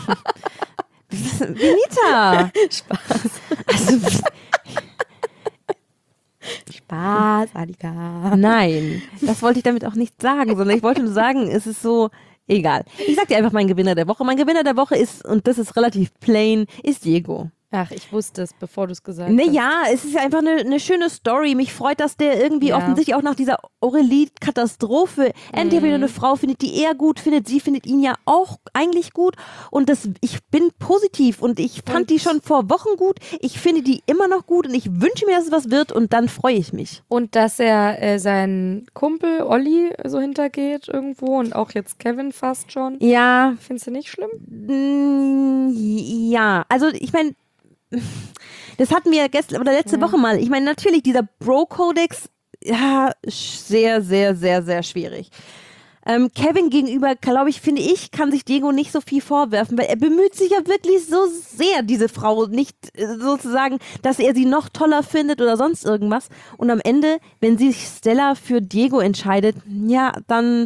Benita! Spaß. Also, Spaß, Annika. nein, das wollte ich damit auch nicht sagen, sondern ich wollte nur sagen, es ist so, egal. Ich sag dir einfach meinen Gewinner der Woche. Mein Gewinner der Woche ist, und das ist relativ plain, ist Diego. Ach, ich wusste es, bevor du es gesagt hast. Naja, es ist ja einfach eine, eine schöne Story. Mich freut, dass der irgendwie Ja. offensichtlich auch nach dieser Aurelie-Katastrophe endlich wieder eine Frau findet, die er gut findet. Sie findet ihn ja auch eigentlich gut. Und das, ich bin positiv und ich fand Und- die schon vor Wochen gut. Ich finde die immer noch gut und ich wünsche mir, dass es was wird und dann freue ich mich. Und dass er äh, seinen Kumpel Olli so hintergeht irgendwo und auch jetzt Kevin fast schon. Ja, Findest du nicht schlimm? mm, ja. Also ich meine, das hatten wir gestern oder letzte Ja. Woche mal. Ich meine, natürlich, dieser Bro-Kodex, ja, sch- sehr, sehr, sehr, sehr schwierig. Ähm, Kevin gegenüber, glaube ich, finde ich, kann sich Diego nicht so viel vorwerfen, weil er bemüht sich ja wirklich so sehr, diese Frau nicht äh, sozusagen, dass er sie noch toller findet oder sonst irgendwas. Und am Ende, wenn sich Stella für Diego entscheidet, ja, dann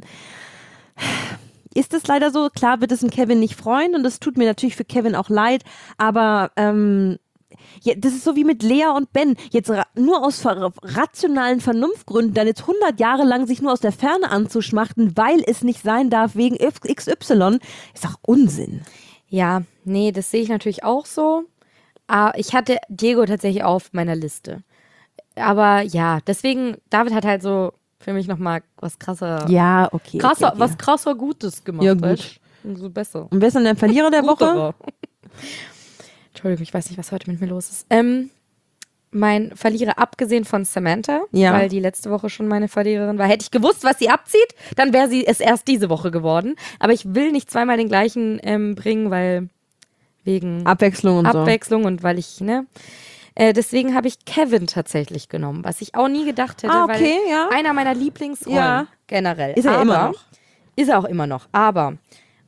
ist es leider so. Klar wird es einen Kevin nicht freuen und es tut mir natürlich für Kevin auch leid, aber ähm, ja, das ist so wie mit Lea und Ben. Jetzt ra nur aus ver rationalen Vernunftgründen dann jetzt hundert Jahre lang sich nur aus der Ferne anzuschmachten, weil es nicht sein darf wegen X Y, ist doch Unsinn. Ja, nee, das sehe ich natürlich auch so. Aber ich hatte Diego tatsächlich auf meiner Liste. Aber ja, deswegen, David hat halt so für mich nochmal was krasser, Ja, okay. krasser, okay, okay. was krasser Gutes gemacht. Ja, gut. weißt du? Umso besser. Und wer ist dann der Verlierer der Woche? Guterer. Entschuldigung, ich weiß nicht, was heute mit mir los ist. Ähm, mein Verlierer, abgesehen von Samantha, Ja. weil die letzte Woche schon meine Verliererin war. Hätte ich gewusst, was sie abzieht, dann wäre sie es erst diese Woche geworden. Aber ich will nicht zweimal den gleichen ähm, bringen, weil wegen Abwechslung und Abwechslung und weil ich, ne? Äh, deswegen habe ich Kevin tatsächlich genommen, was ich auch nie gedacht hätte, Ah, okay, weil ja. einer meiner Lieblingsrollen Ja. generell. Ist er Aber, immer noch? Ist er auch immer noch. Aber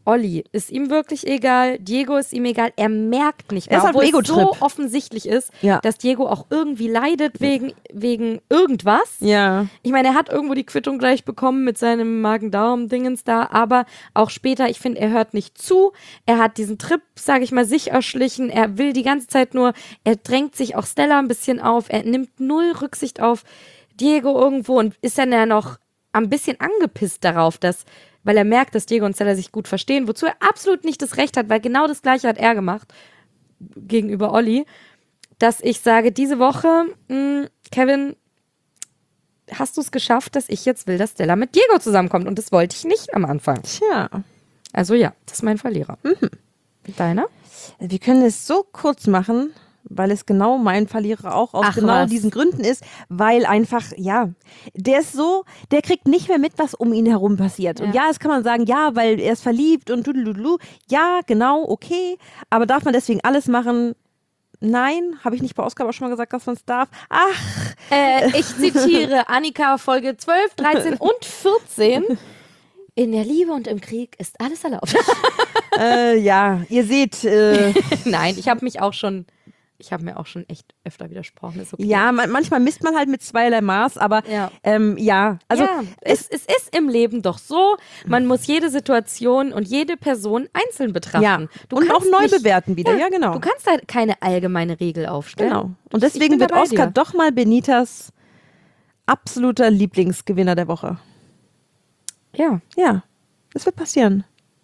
Olli ist ihm wirklich egal, Diego ist ihm egal, er merkt nicht Er mal, ist auf obwohl dem es so Ego-Trip. offensichtlich ist, Ja. dass Diego auch irgendwie leidet wegen, wegen irgendwas. Ja. Ich meine, er hat irgendwo die Quittung gleich bekommen mit seinem Magen-Darm-Dingens da, aber auch später, ich finde, er hört nicht zu, er hat diesen Trip, sage ich mal, sich erschlichen, er will die ganze Zeit nur, er drängt sich auch Stella ein bisschen auf, er nimmt null Rücksicht auf Diego irgendwo und ist dann ja noch ein bisschen angepisst darauf, dass weil er merkt, dass Diego und Stella sich gut verstehen, wozu er absolut nicht das Recht hat, weil genau das Gleiche hat er gemacht gegenüber Olli, dass ich sage, diese Woche, mh, Kevin, hast du es geschafft, dass ich jetzt will, dass Stella mit Diego zusammenkommt und das wollte ich nicht am Anfang. Tja. Also ja, das ist mein Verlierer. Mhm. Deiner? Wir können es so kurz machen, weil es genau mein Verlierer auch aus Ach, genau was. diesen Gründen ist, weil einfach, ja, der ist so, der kriegt nicht mehr mit, was um ihn herum passiert. Und Ja. ja, das kann man sagen, ja, weil er ist verliebt und dudeludelu. Ja, genau, okay, aber darf man deswegen alles machen? Nein, habe ich nicht bei Oscar auch schon mal gesagt, dass man es darf? Ach, Äh, ich zitiere Annika Folge zwölf, dreizehn und vierzehn. In der Liebe und im Krieg ist alles erlaubt. äh, ja, ihr seht, äh, Nein, ich habe mich auch schon, ich habe mir auch schon echt öfter widersprochen. Ist okay. ja, man, manchmal misst man halt mit zweierlei Maß, aber Ja. ähm, ja, also ja, es, es ist im Leben doch so, man muss jede Situation und jede Person einzeln betrachten. ja, Du und auch kannst neu nicht- bewerten wieder, ja, genau. Du kannst da keine allgemeine Regel aufstellen. Genau. Und Ich deswegen bin wird da bei Oscar dir. doch mal Benitas absoluter Lieblingsgewinner der Woche. Ja, Ja, das wird passieren.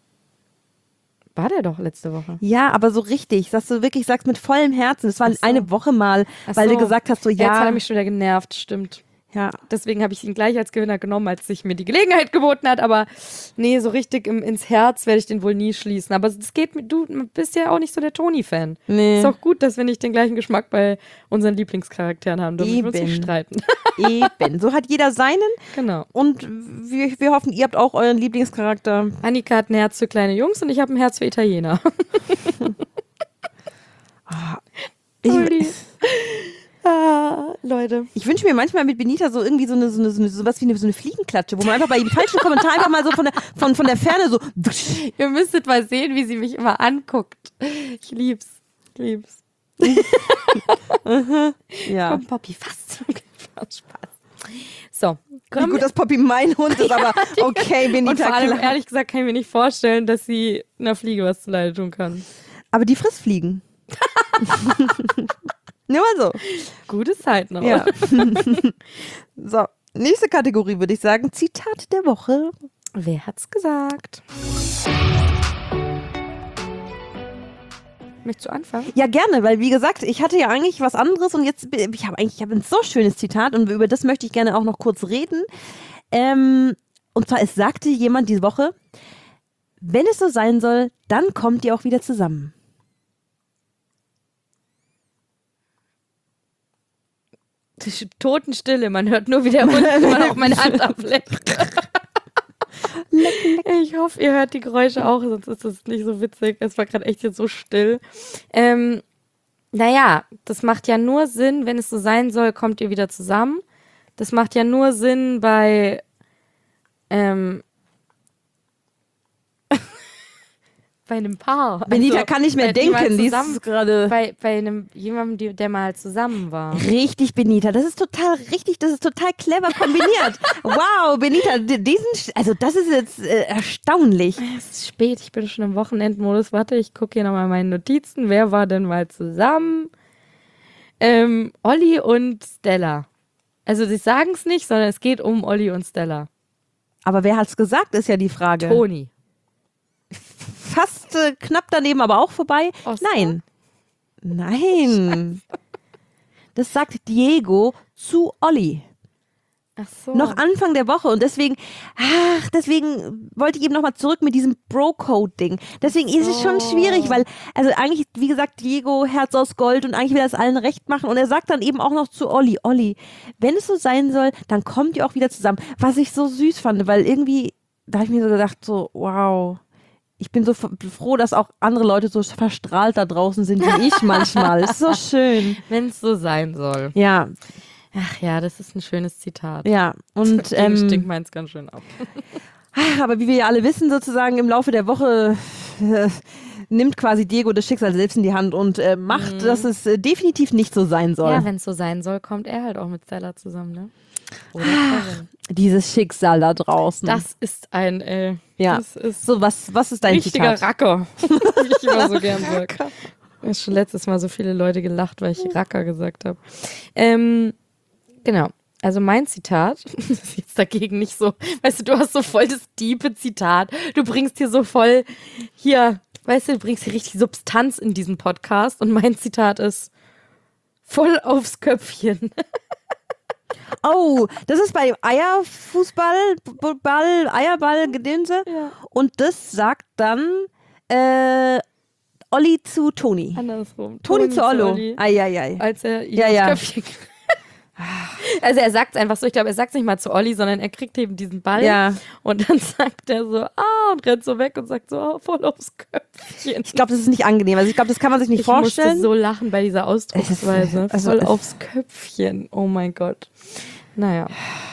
war der doch letzte Woche. Ja, aber so richtig, dass du wirklich sagst mit vollem Herzen. Das war Ach so. eine Woche mal, Ach weil so. du gesagt hast, so Jetzt hat ja, er mich schon wieder genervt, stimmt. ja. Deswegen habe ich ihn gleich als Gewinner genommen, als sich mir die Gelegenheit geboten hat. Aber nee, so richtig im, ins Herz werde ich den wohl nie schließen. Aber es geht mit, du bist ja auch nicht so der Toni-Fan. Nee. Ist auch gut, dass wir nicht den gleichen Geschmack bei unseren Lieblingscharakteren haben. Da müssen wir uns nicht Eben. streiten. Eben. So hat jeder seinen Genau. und wir, wir hoffen, ihr habt auch euren Lieblingscharakter. Annika hat ein Herz für kleine Jungs und ich habe ein Herz für Italiener. Toni. Ich, Ah, Leute. ich wünsche mir manchmal mit Benita so irgendwie so eine, so eine, so eine sowas wie eine, so eine Fliegenklatsche, wo man einfach bei jedem falschen Kommentar einfach mal so von der, von, von der Ferne so Ihr müsstet mal sehen, wie sie mich immer anguckt. Ich lieb's. Ich lieb's. ja. Komm, Poppy, fast. Spaß. So. Wie Komm, gut, dass Poppy mein Hund ist, aber okay, und Benita, vor allem, klar. ehrlich gesagt, kann ich mir nicht vorstellen, dass sie einer Fliege was zuleide tun kann. Aber die frisst Fliegen. Nur mal so. Gute Zeit noch. Ja. So, nächste Kategorie würde ich sagen, Zitat der Woche. Wer hat's gesagt? Möchtest du anfangen? Ja, gerne, weil wie gesagt, ich hatte ja eigentlich was anderes und jetzt, ich habe eigentlich ich hab ein so schönes Zitat und über das möchte ich gerne auch noch kurz reden. Ähm, und zwar, es sagte jemand diese Woche, wenn es so sein soll, dann kommt ihr auch wieder zusammen. Totenstille, man hört nur, wie der Hund immer noch meine Hand ableckt. Ich hoffe, ihr hört die Geräusche auch, sonst ist das nicht so witzig. Es war gerade echt jetzt so still. Ähm, naja, das macht ja nur Sinn, wenn es so sein soll, kommt ihr wieder zusammen. Das macht ja nur Sinn bei ähm, bei einem Paar. Benita Also, kann nicht mehr bei- die mal denken, die zusammen- ist gerade... bei, bei einem jemandem, die, der mal zusammen war. Richtig, Benita. Das ist total richtig, das ist total clever kombiniert. Wow, Benita, di- diesen, Sch- also das ist jetzt äh, erstaunlich. Es ist spät, ich bin schon im Wochenendmodus. Warte, ich gucke hier nochmal meine Notizen. Wer war denn mal zusammen? Ähm, Olli und Stella. Also sie sagen es nicht, sondern es geht um Olli und Stella. Aber wer hat's gesagt, ist ja die Frage. Toni. Fast äh, knapp daneben, aber auch vorbei. Oscar? Nein. Nein. Das sagt Diego zu Olli. Ach so. Noch Anfang der Woche und deswegen, ach, deswegen wollte ich eben nochmal zurück mit diesem Bro-Code-Ding. Deswegen ist es schon schwierig, weil, also eigentlich, wie gesagt, Diego, Herz aus Gold und eigentlich will er es allen recht machen und er sagt dann eben auch noch zu Olli, Olli, wenn es so sein soll, dann kommt ihr auch wieder zusammen. Was ich so süß fand, weil irgendwie, da habe ich mir so gedacht, so, wow, ich bin so f- froh, dass auch andere Leute so verstrahlt da draußen sind wie ich manchmal. Ist so schön. Wenn es so sein soll. Ja, Ach ja, das ist ein schönes Zitat. ja. Und Dagegen stinkt ähm, meins ganz schön ab. Aber wie wir ja alle wissen, sozusagen im Laufe der Woche äh, nimmt quasi Diego das Schicksal selbst in die Hand und äh, macht, mhm. dass es äh, definitiv nicht so sein soll. Ja, wenn es so sein soll, kommt er halt auch mit Stella zusammen, ne? Oder Kevin. Dieses Schicksal da draußen. Das ist ein, äh, ja. das ist so, was, was ist dein richtiger Zitat? Racker. Wie ich immer so gern sage. Ich habe schon letztes Mal so viele Leute gelacht, weil ich Racker gesagt habe. Ähm, genau. Also mein Zitat, das ist jetzt dagegen nicht so, weißt du, du hast so voll das diepe Zitat. Du bringst hier so voll, hier, weißt du, du bringst hier richtig Substanz in diesen Podcast und mein Zitat ist voll aufs Köpfchen. Oh, das ist bei Eierfußball, B- Ball, Eierball, Gedönse. Ja. Und das sagt dann äh, Olli zu Toni. Andersrum. Toni, Toni zu Ollo. Olli, Eieiei. als er ihm Ja, aufs ja. Köpfchen kriegt. Also er sagt es einfach so, ich glaube, er sagt es nicht mal zu Olli, sondern er kriegt eben diesen Ball Ja. und dann sagt er so, ah, und rennt so weg und sagt so, oh, voll aufs Köpfchen. Ich glaube, das ist nicht angenehm. Also ich glaube, das kann man sich nicht ich vorstellen. Ich musste so lachen bei dieser Ausdrucksweise. Es ist, also, voll aufs Köpfchen. Oh mein Gott. Naja.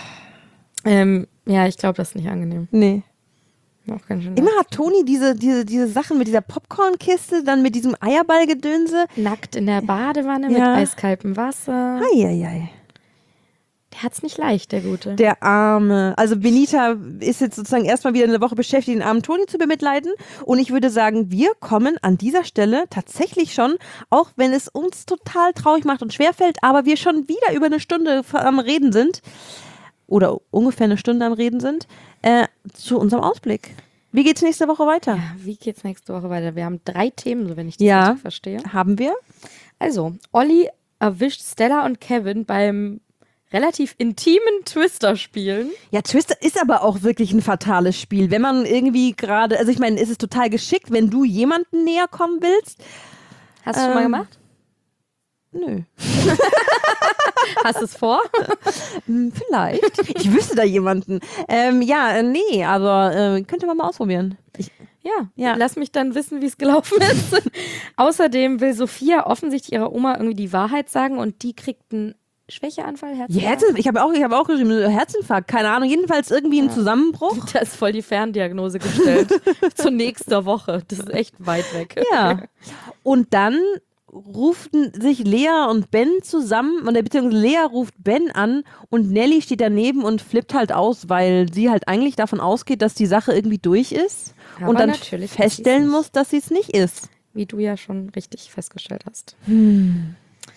Ähm, ja, ich glaube, das ist nicht angenehm. Nee. Auch ganz schön Immer hat Toni diese, diese, diese Sachen mit dieser Popcornkiste, dann mit diesem Eierballgedönse. Nackt in der Badewanne Ja. mit eiskaltem Wasser. Eieiei. Der hat's nicht leicht, der Gute. Der Arme. Also Benita ist jetzt sozusagen erstmal wieder eine Woche beschäftigt, den armen Toni zu bemitleiden. Und ich würde sagen, wir kommen an dieser Stelle tatsächlich schon, auch wenn es uns total traurig macht und schwerfällt, aber wir schon wieder über eine Stunde am Reden sind, oder ungefähr eine Stunde am Reden sind, äh, zu unserem Ausblick. Wie geht's nächste Woche weiter? Ja, wie geht's nächste Woche weiter? Wir haben drei Themen, so wenn ich das Ja. richtig verstehe. Haben wir? Also, Olli erwischt Stella und Kevin beim relativ intimen Twister-Spielen. Ja, Twister ist aber auch wirklich ein fatales Spiel. Wenn man irgendwie gerade, also ich meine, es ist total geschickt, wenn du jemanden näher kommen willst. Hast du ähm, schon mal gemacht? Nö. Hast du es vor? Vielleicht. Ich wüsste da jemanden. Ähm, ja, nee, aber äh, könnte man mal ausprobieren. Ich, ja, ja, lass mich dann wissen, wie es gelaufen ist. Außerdem will Sophia offensichtlich ihrer Oma irgendwie die Wahrheit sagen und die kriegt einen Schwächeanfall, Herzinfarkt. Ja, Herzinfarkt. Ich habe auch, ich hab auch geschrieben, Herzinfarkt, keine Ahnung, jedenfalls irgendwie ein ja. Zusammenbruch. Da ist voll die Ferndiagnose gestellt. Zur nächsten Woche. Das ist echt weit weg. Ja. Und dann ruften sich Lea und Ben zusammen, oder beziehungsweise Lea ruft Ben an und Nelly steht daneben und flippt halt aus, weil sie halt eigentlich davon ausgeht, dass die Sache irgendwie durch ist. Aber und dann feststellen muss, dass sie es nicht ist. Wie du ja schon richtig festgestellt hast. Hm.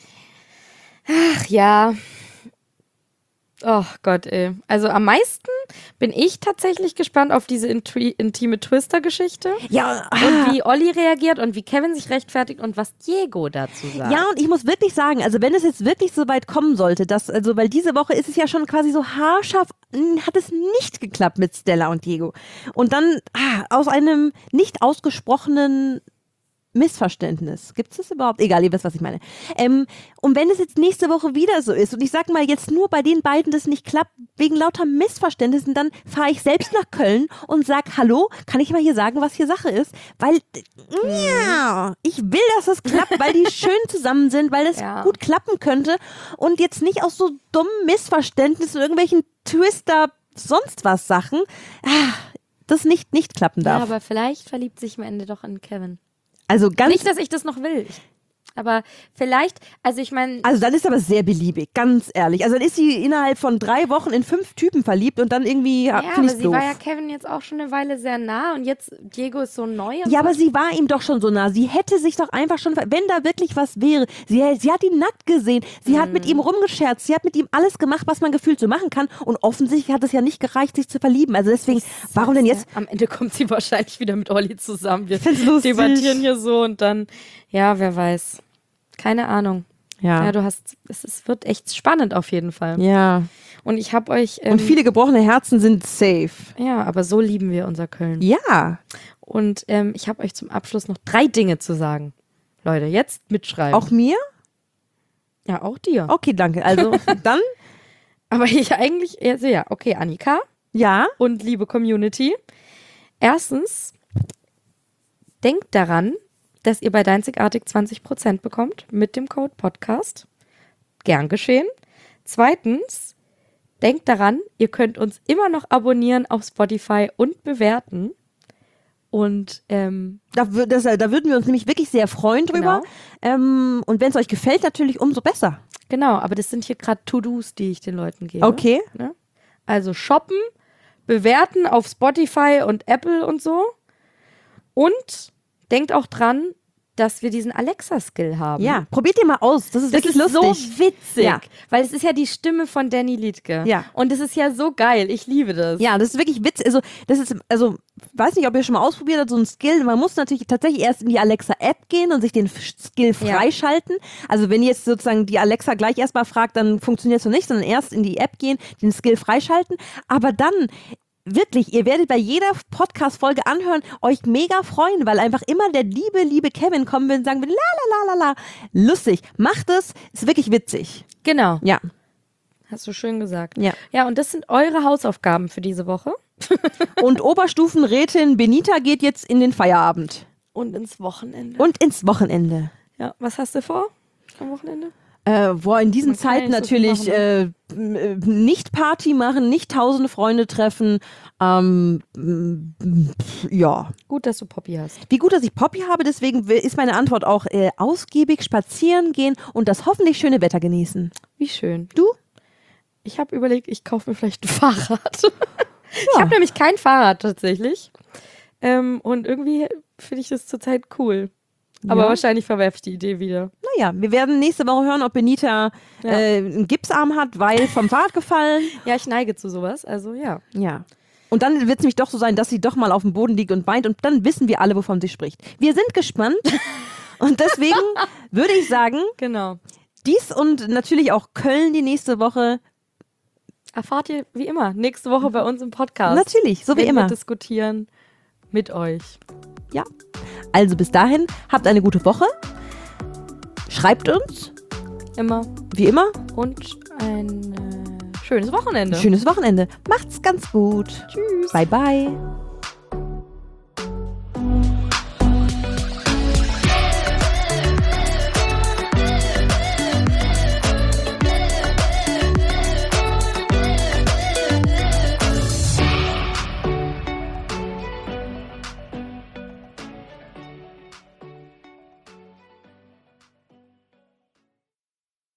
Ach ja. Oh Gott, ey. Also am meisten bin ich tatsächlich gespannt auf diese intri- intime Twister-Geschichte. Ja. Und wie Olli reagiert und wie Kevin sich rechtfertigt und was Diego dazu sagt. Ja, und ich muss wirklich sagen, also wenn es jetzt wirklich so weit kommen sollte, dass, also weil diese Woche ist es ja schon quasi so haarscharf, hat es nicht geklappt mit Stella und Diego. Und dann ah, aus einem nicht ausgesprochenen Missverständnis. Gibt es das überhaupt? Egal, ihr wisst, was ich meine. Ähm, und wenn es jetzt nächste Woche wieder so ist und ich sag mal jetzt nur bei den beiden das nicht klappt, wegen lauter Missverständnissen, dann fahre ich selbst nach Köln und sag, hallo, kann ich mal hier sagen, was hier Sache ist? Weil, ja, ich will, dass es klappt, weil die schön zusammen sind, weil es ja. gut klappen könnte und jetzt nicht aus so dummen Missverständnissen, irgendwelchen Twister, sonst was Sachen, ah, das nicht, nicht klappen darf. Ja, aber vielleicht verliebt sich am Ende doch in Kevin. Also ganz nicht, dass ich das noch will. Ich, aber vielleicht, also ich meine... Also dann ist aber sehr beliebig, ganz ehrlich. Also dann ist sie innerhalb von drei Wochen in fünf Typen verliebt und dann irgendwie... Ja, ja aber sie doof. war ja Kevin jetzt auch schon eine Weile sehr nah und jetzt Diego ist so neu. Ja, so. aber sie war ihm doch schon so nah. Sie hätte sich doch einfach schon... Wenn da wirklich was wäre, sie, sie hat ihn nackt gesehen, sie mhm. hat mit ihm rumgescherzt, sie hat mit ihm alles gemacht, was man gefühlt so machen kann und offensichtlich hat es ja nicht gereicht, sich zu verlieben. Also deswegen, das warum denn jetzt... Am Ende kommt sie wahrscheinlich wieder mit Olli zusammen. Wir lustig. debattieren hier so und dann, ja, wer weiß. Keine Ahnung. Ja. Ja, du hast, es ist, wird echt spannend auf jeden Fall. Ja. Und ich habe euch... Ähm, und viele gebrochene Herzen sind safe. Ja, aber so lieben wir unser Köln. Ja. Und ähm, ich habe euch zum Abschluss noch drei Dinge zu sagen. Leute, jetzt mitschreiben. Auch mir? Ja, auch dir. Okay, danke. Also, dann? Aber ich eigentlich, also ja, okay, Annika. Ja. Und liebe Community. Erstens, denkt daran, dass ihr bei Deinzigartig zwanzig Prozent bekommt mit dem Code Podcast. Gern geschehen. Zweitens, denkt daran, ihr könnt uns immer noch abonnieren auf Spotify und bewerten. Und ähm, Da, wür- das, da würden wir uns nämlich wirklich sehr freuen drüber. Genau. Ähm, und wenn es euch gefällt, natürlich umso besser. genau, aber das sind hier gerade To-Dos, die ich den Leuten gebe. Okay. Ne? Also shoppen, bewerten auf Spotify und Apple und so. Und denkt auch dran, dass wir diesen Alexa-Skill haben. Ja, probiert ihr mal aus. Das ist Das wirklich ist lustig. so witzig, Ja. weil es ist ja die Stimme von Danny Liedke. Ja. Und es ist ja so geil. Ich liebe das. Ja, das ist wirklich witzig. Also, das ist, also, weiß nicht, ob ihr schon mal ausprobiert habt, so ein Skill. Man muss natürlich tatsächlich erst in die Alexa-App gehen und sich den F- Skill Ja. freischalten. Also, wenn ihr jetzt sozusagen die Alexa gleich erstmal fragt, dann funktioniert es noch nicht, sondern erst in die App gehen, den Skill freischalten. Aber dann, wirklich, ihr werdet bei jeder Podcast-Folge anhören, euch mega freuen, weil einfach immer der liebe, liebe Kevin kommen will und sagen will, la, la, la, la, la. Lustig. Macht es. Ist wirklich witzig. Genau. Ja. Hast du schön gesagt. Ja. Ja, und das sind eure Hausaufgaben für diese Woche. Und Oberstufenrätin Benita geht jetzt in den Feierabend. Und ins Wochenende. Und ins Wochenende. Ja, was hast du vor am Wochenende? Äh, boah, in diesen Man kann ja Zeiten nicht so viel natürlich äh, m- äh, nicht Party machen, nicht tausende Freunde treffen. Ähm, m- pf, ja, Gut, dass du Poppy hast. wie gut, dass ich Poppy habe, deswegen will- ist meine Antwort auch äh, ausgiebig spazieren gehen und das hoffentlich schöne Wetter genießen. Wie schön. Du? Ich habe überlegt, ich kaufe mir vielleicht ein Fahrrad. Ich Ja. habe nämlich kein Fahrrad tatsächlich. Ähm, und irgendwie finde ich das zurzeit cool. Aber Ja. wahrscheinlich verwerfe ich die Idee wieder. Naja, wir werden nächste Woche hören, ob Benita Ja. äh, einen Gipsarm hat, weil vom Fahrrad gefallen. Ja, ich neige zu sowas. Also ja. Ja. Und dann wird es nämlich doch so sein, dass sie doch mal auf dem Boden liegt und weint und dann wissen wir alle, wovon sie spricht. Wir sind gespannt und deswegen würde ich sagen, Genau. dies und natürlich auch Köln die nächste Woche. Erfahrt ihr wie immer nächste Woche bei uns im Podcast. Natürlich, so wie wenn immer. Wir diskutieren mit euch. Ja. Also bis dahin, habt eine gute Woche. Schreibt uns, Immer. wie immer, Und ein äh, schönes Wochenende. schönes Wochenende. Macht's ganz gut. Tschüss. Bye, bye.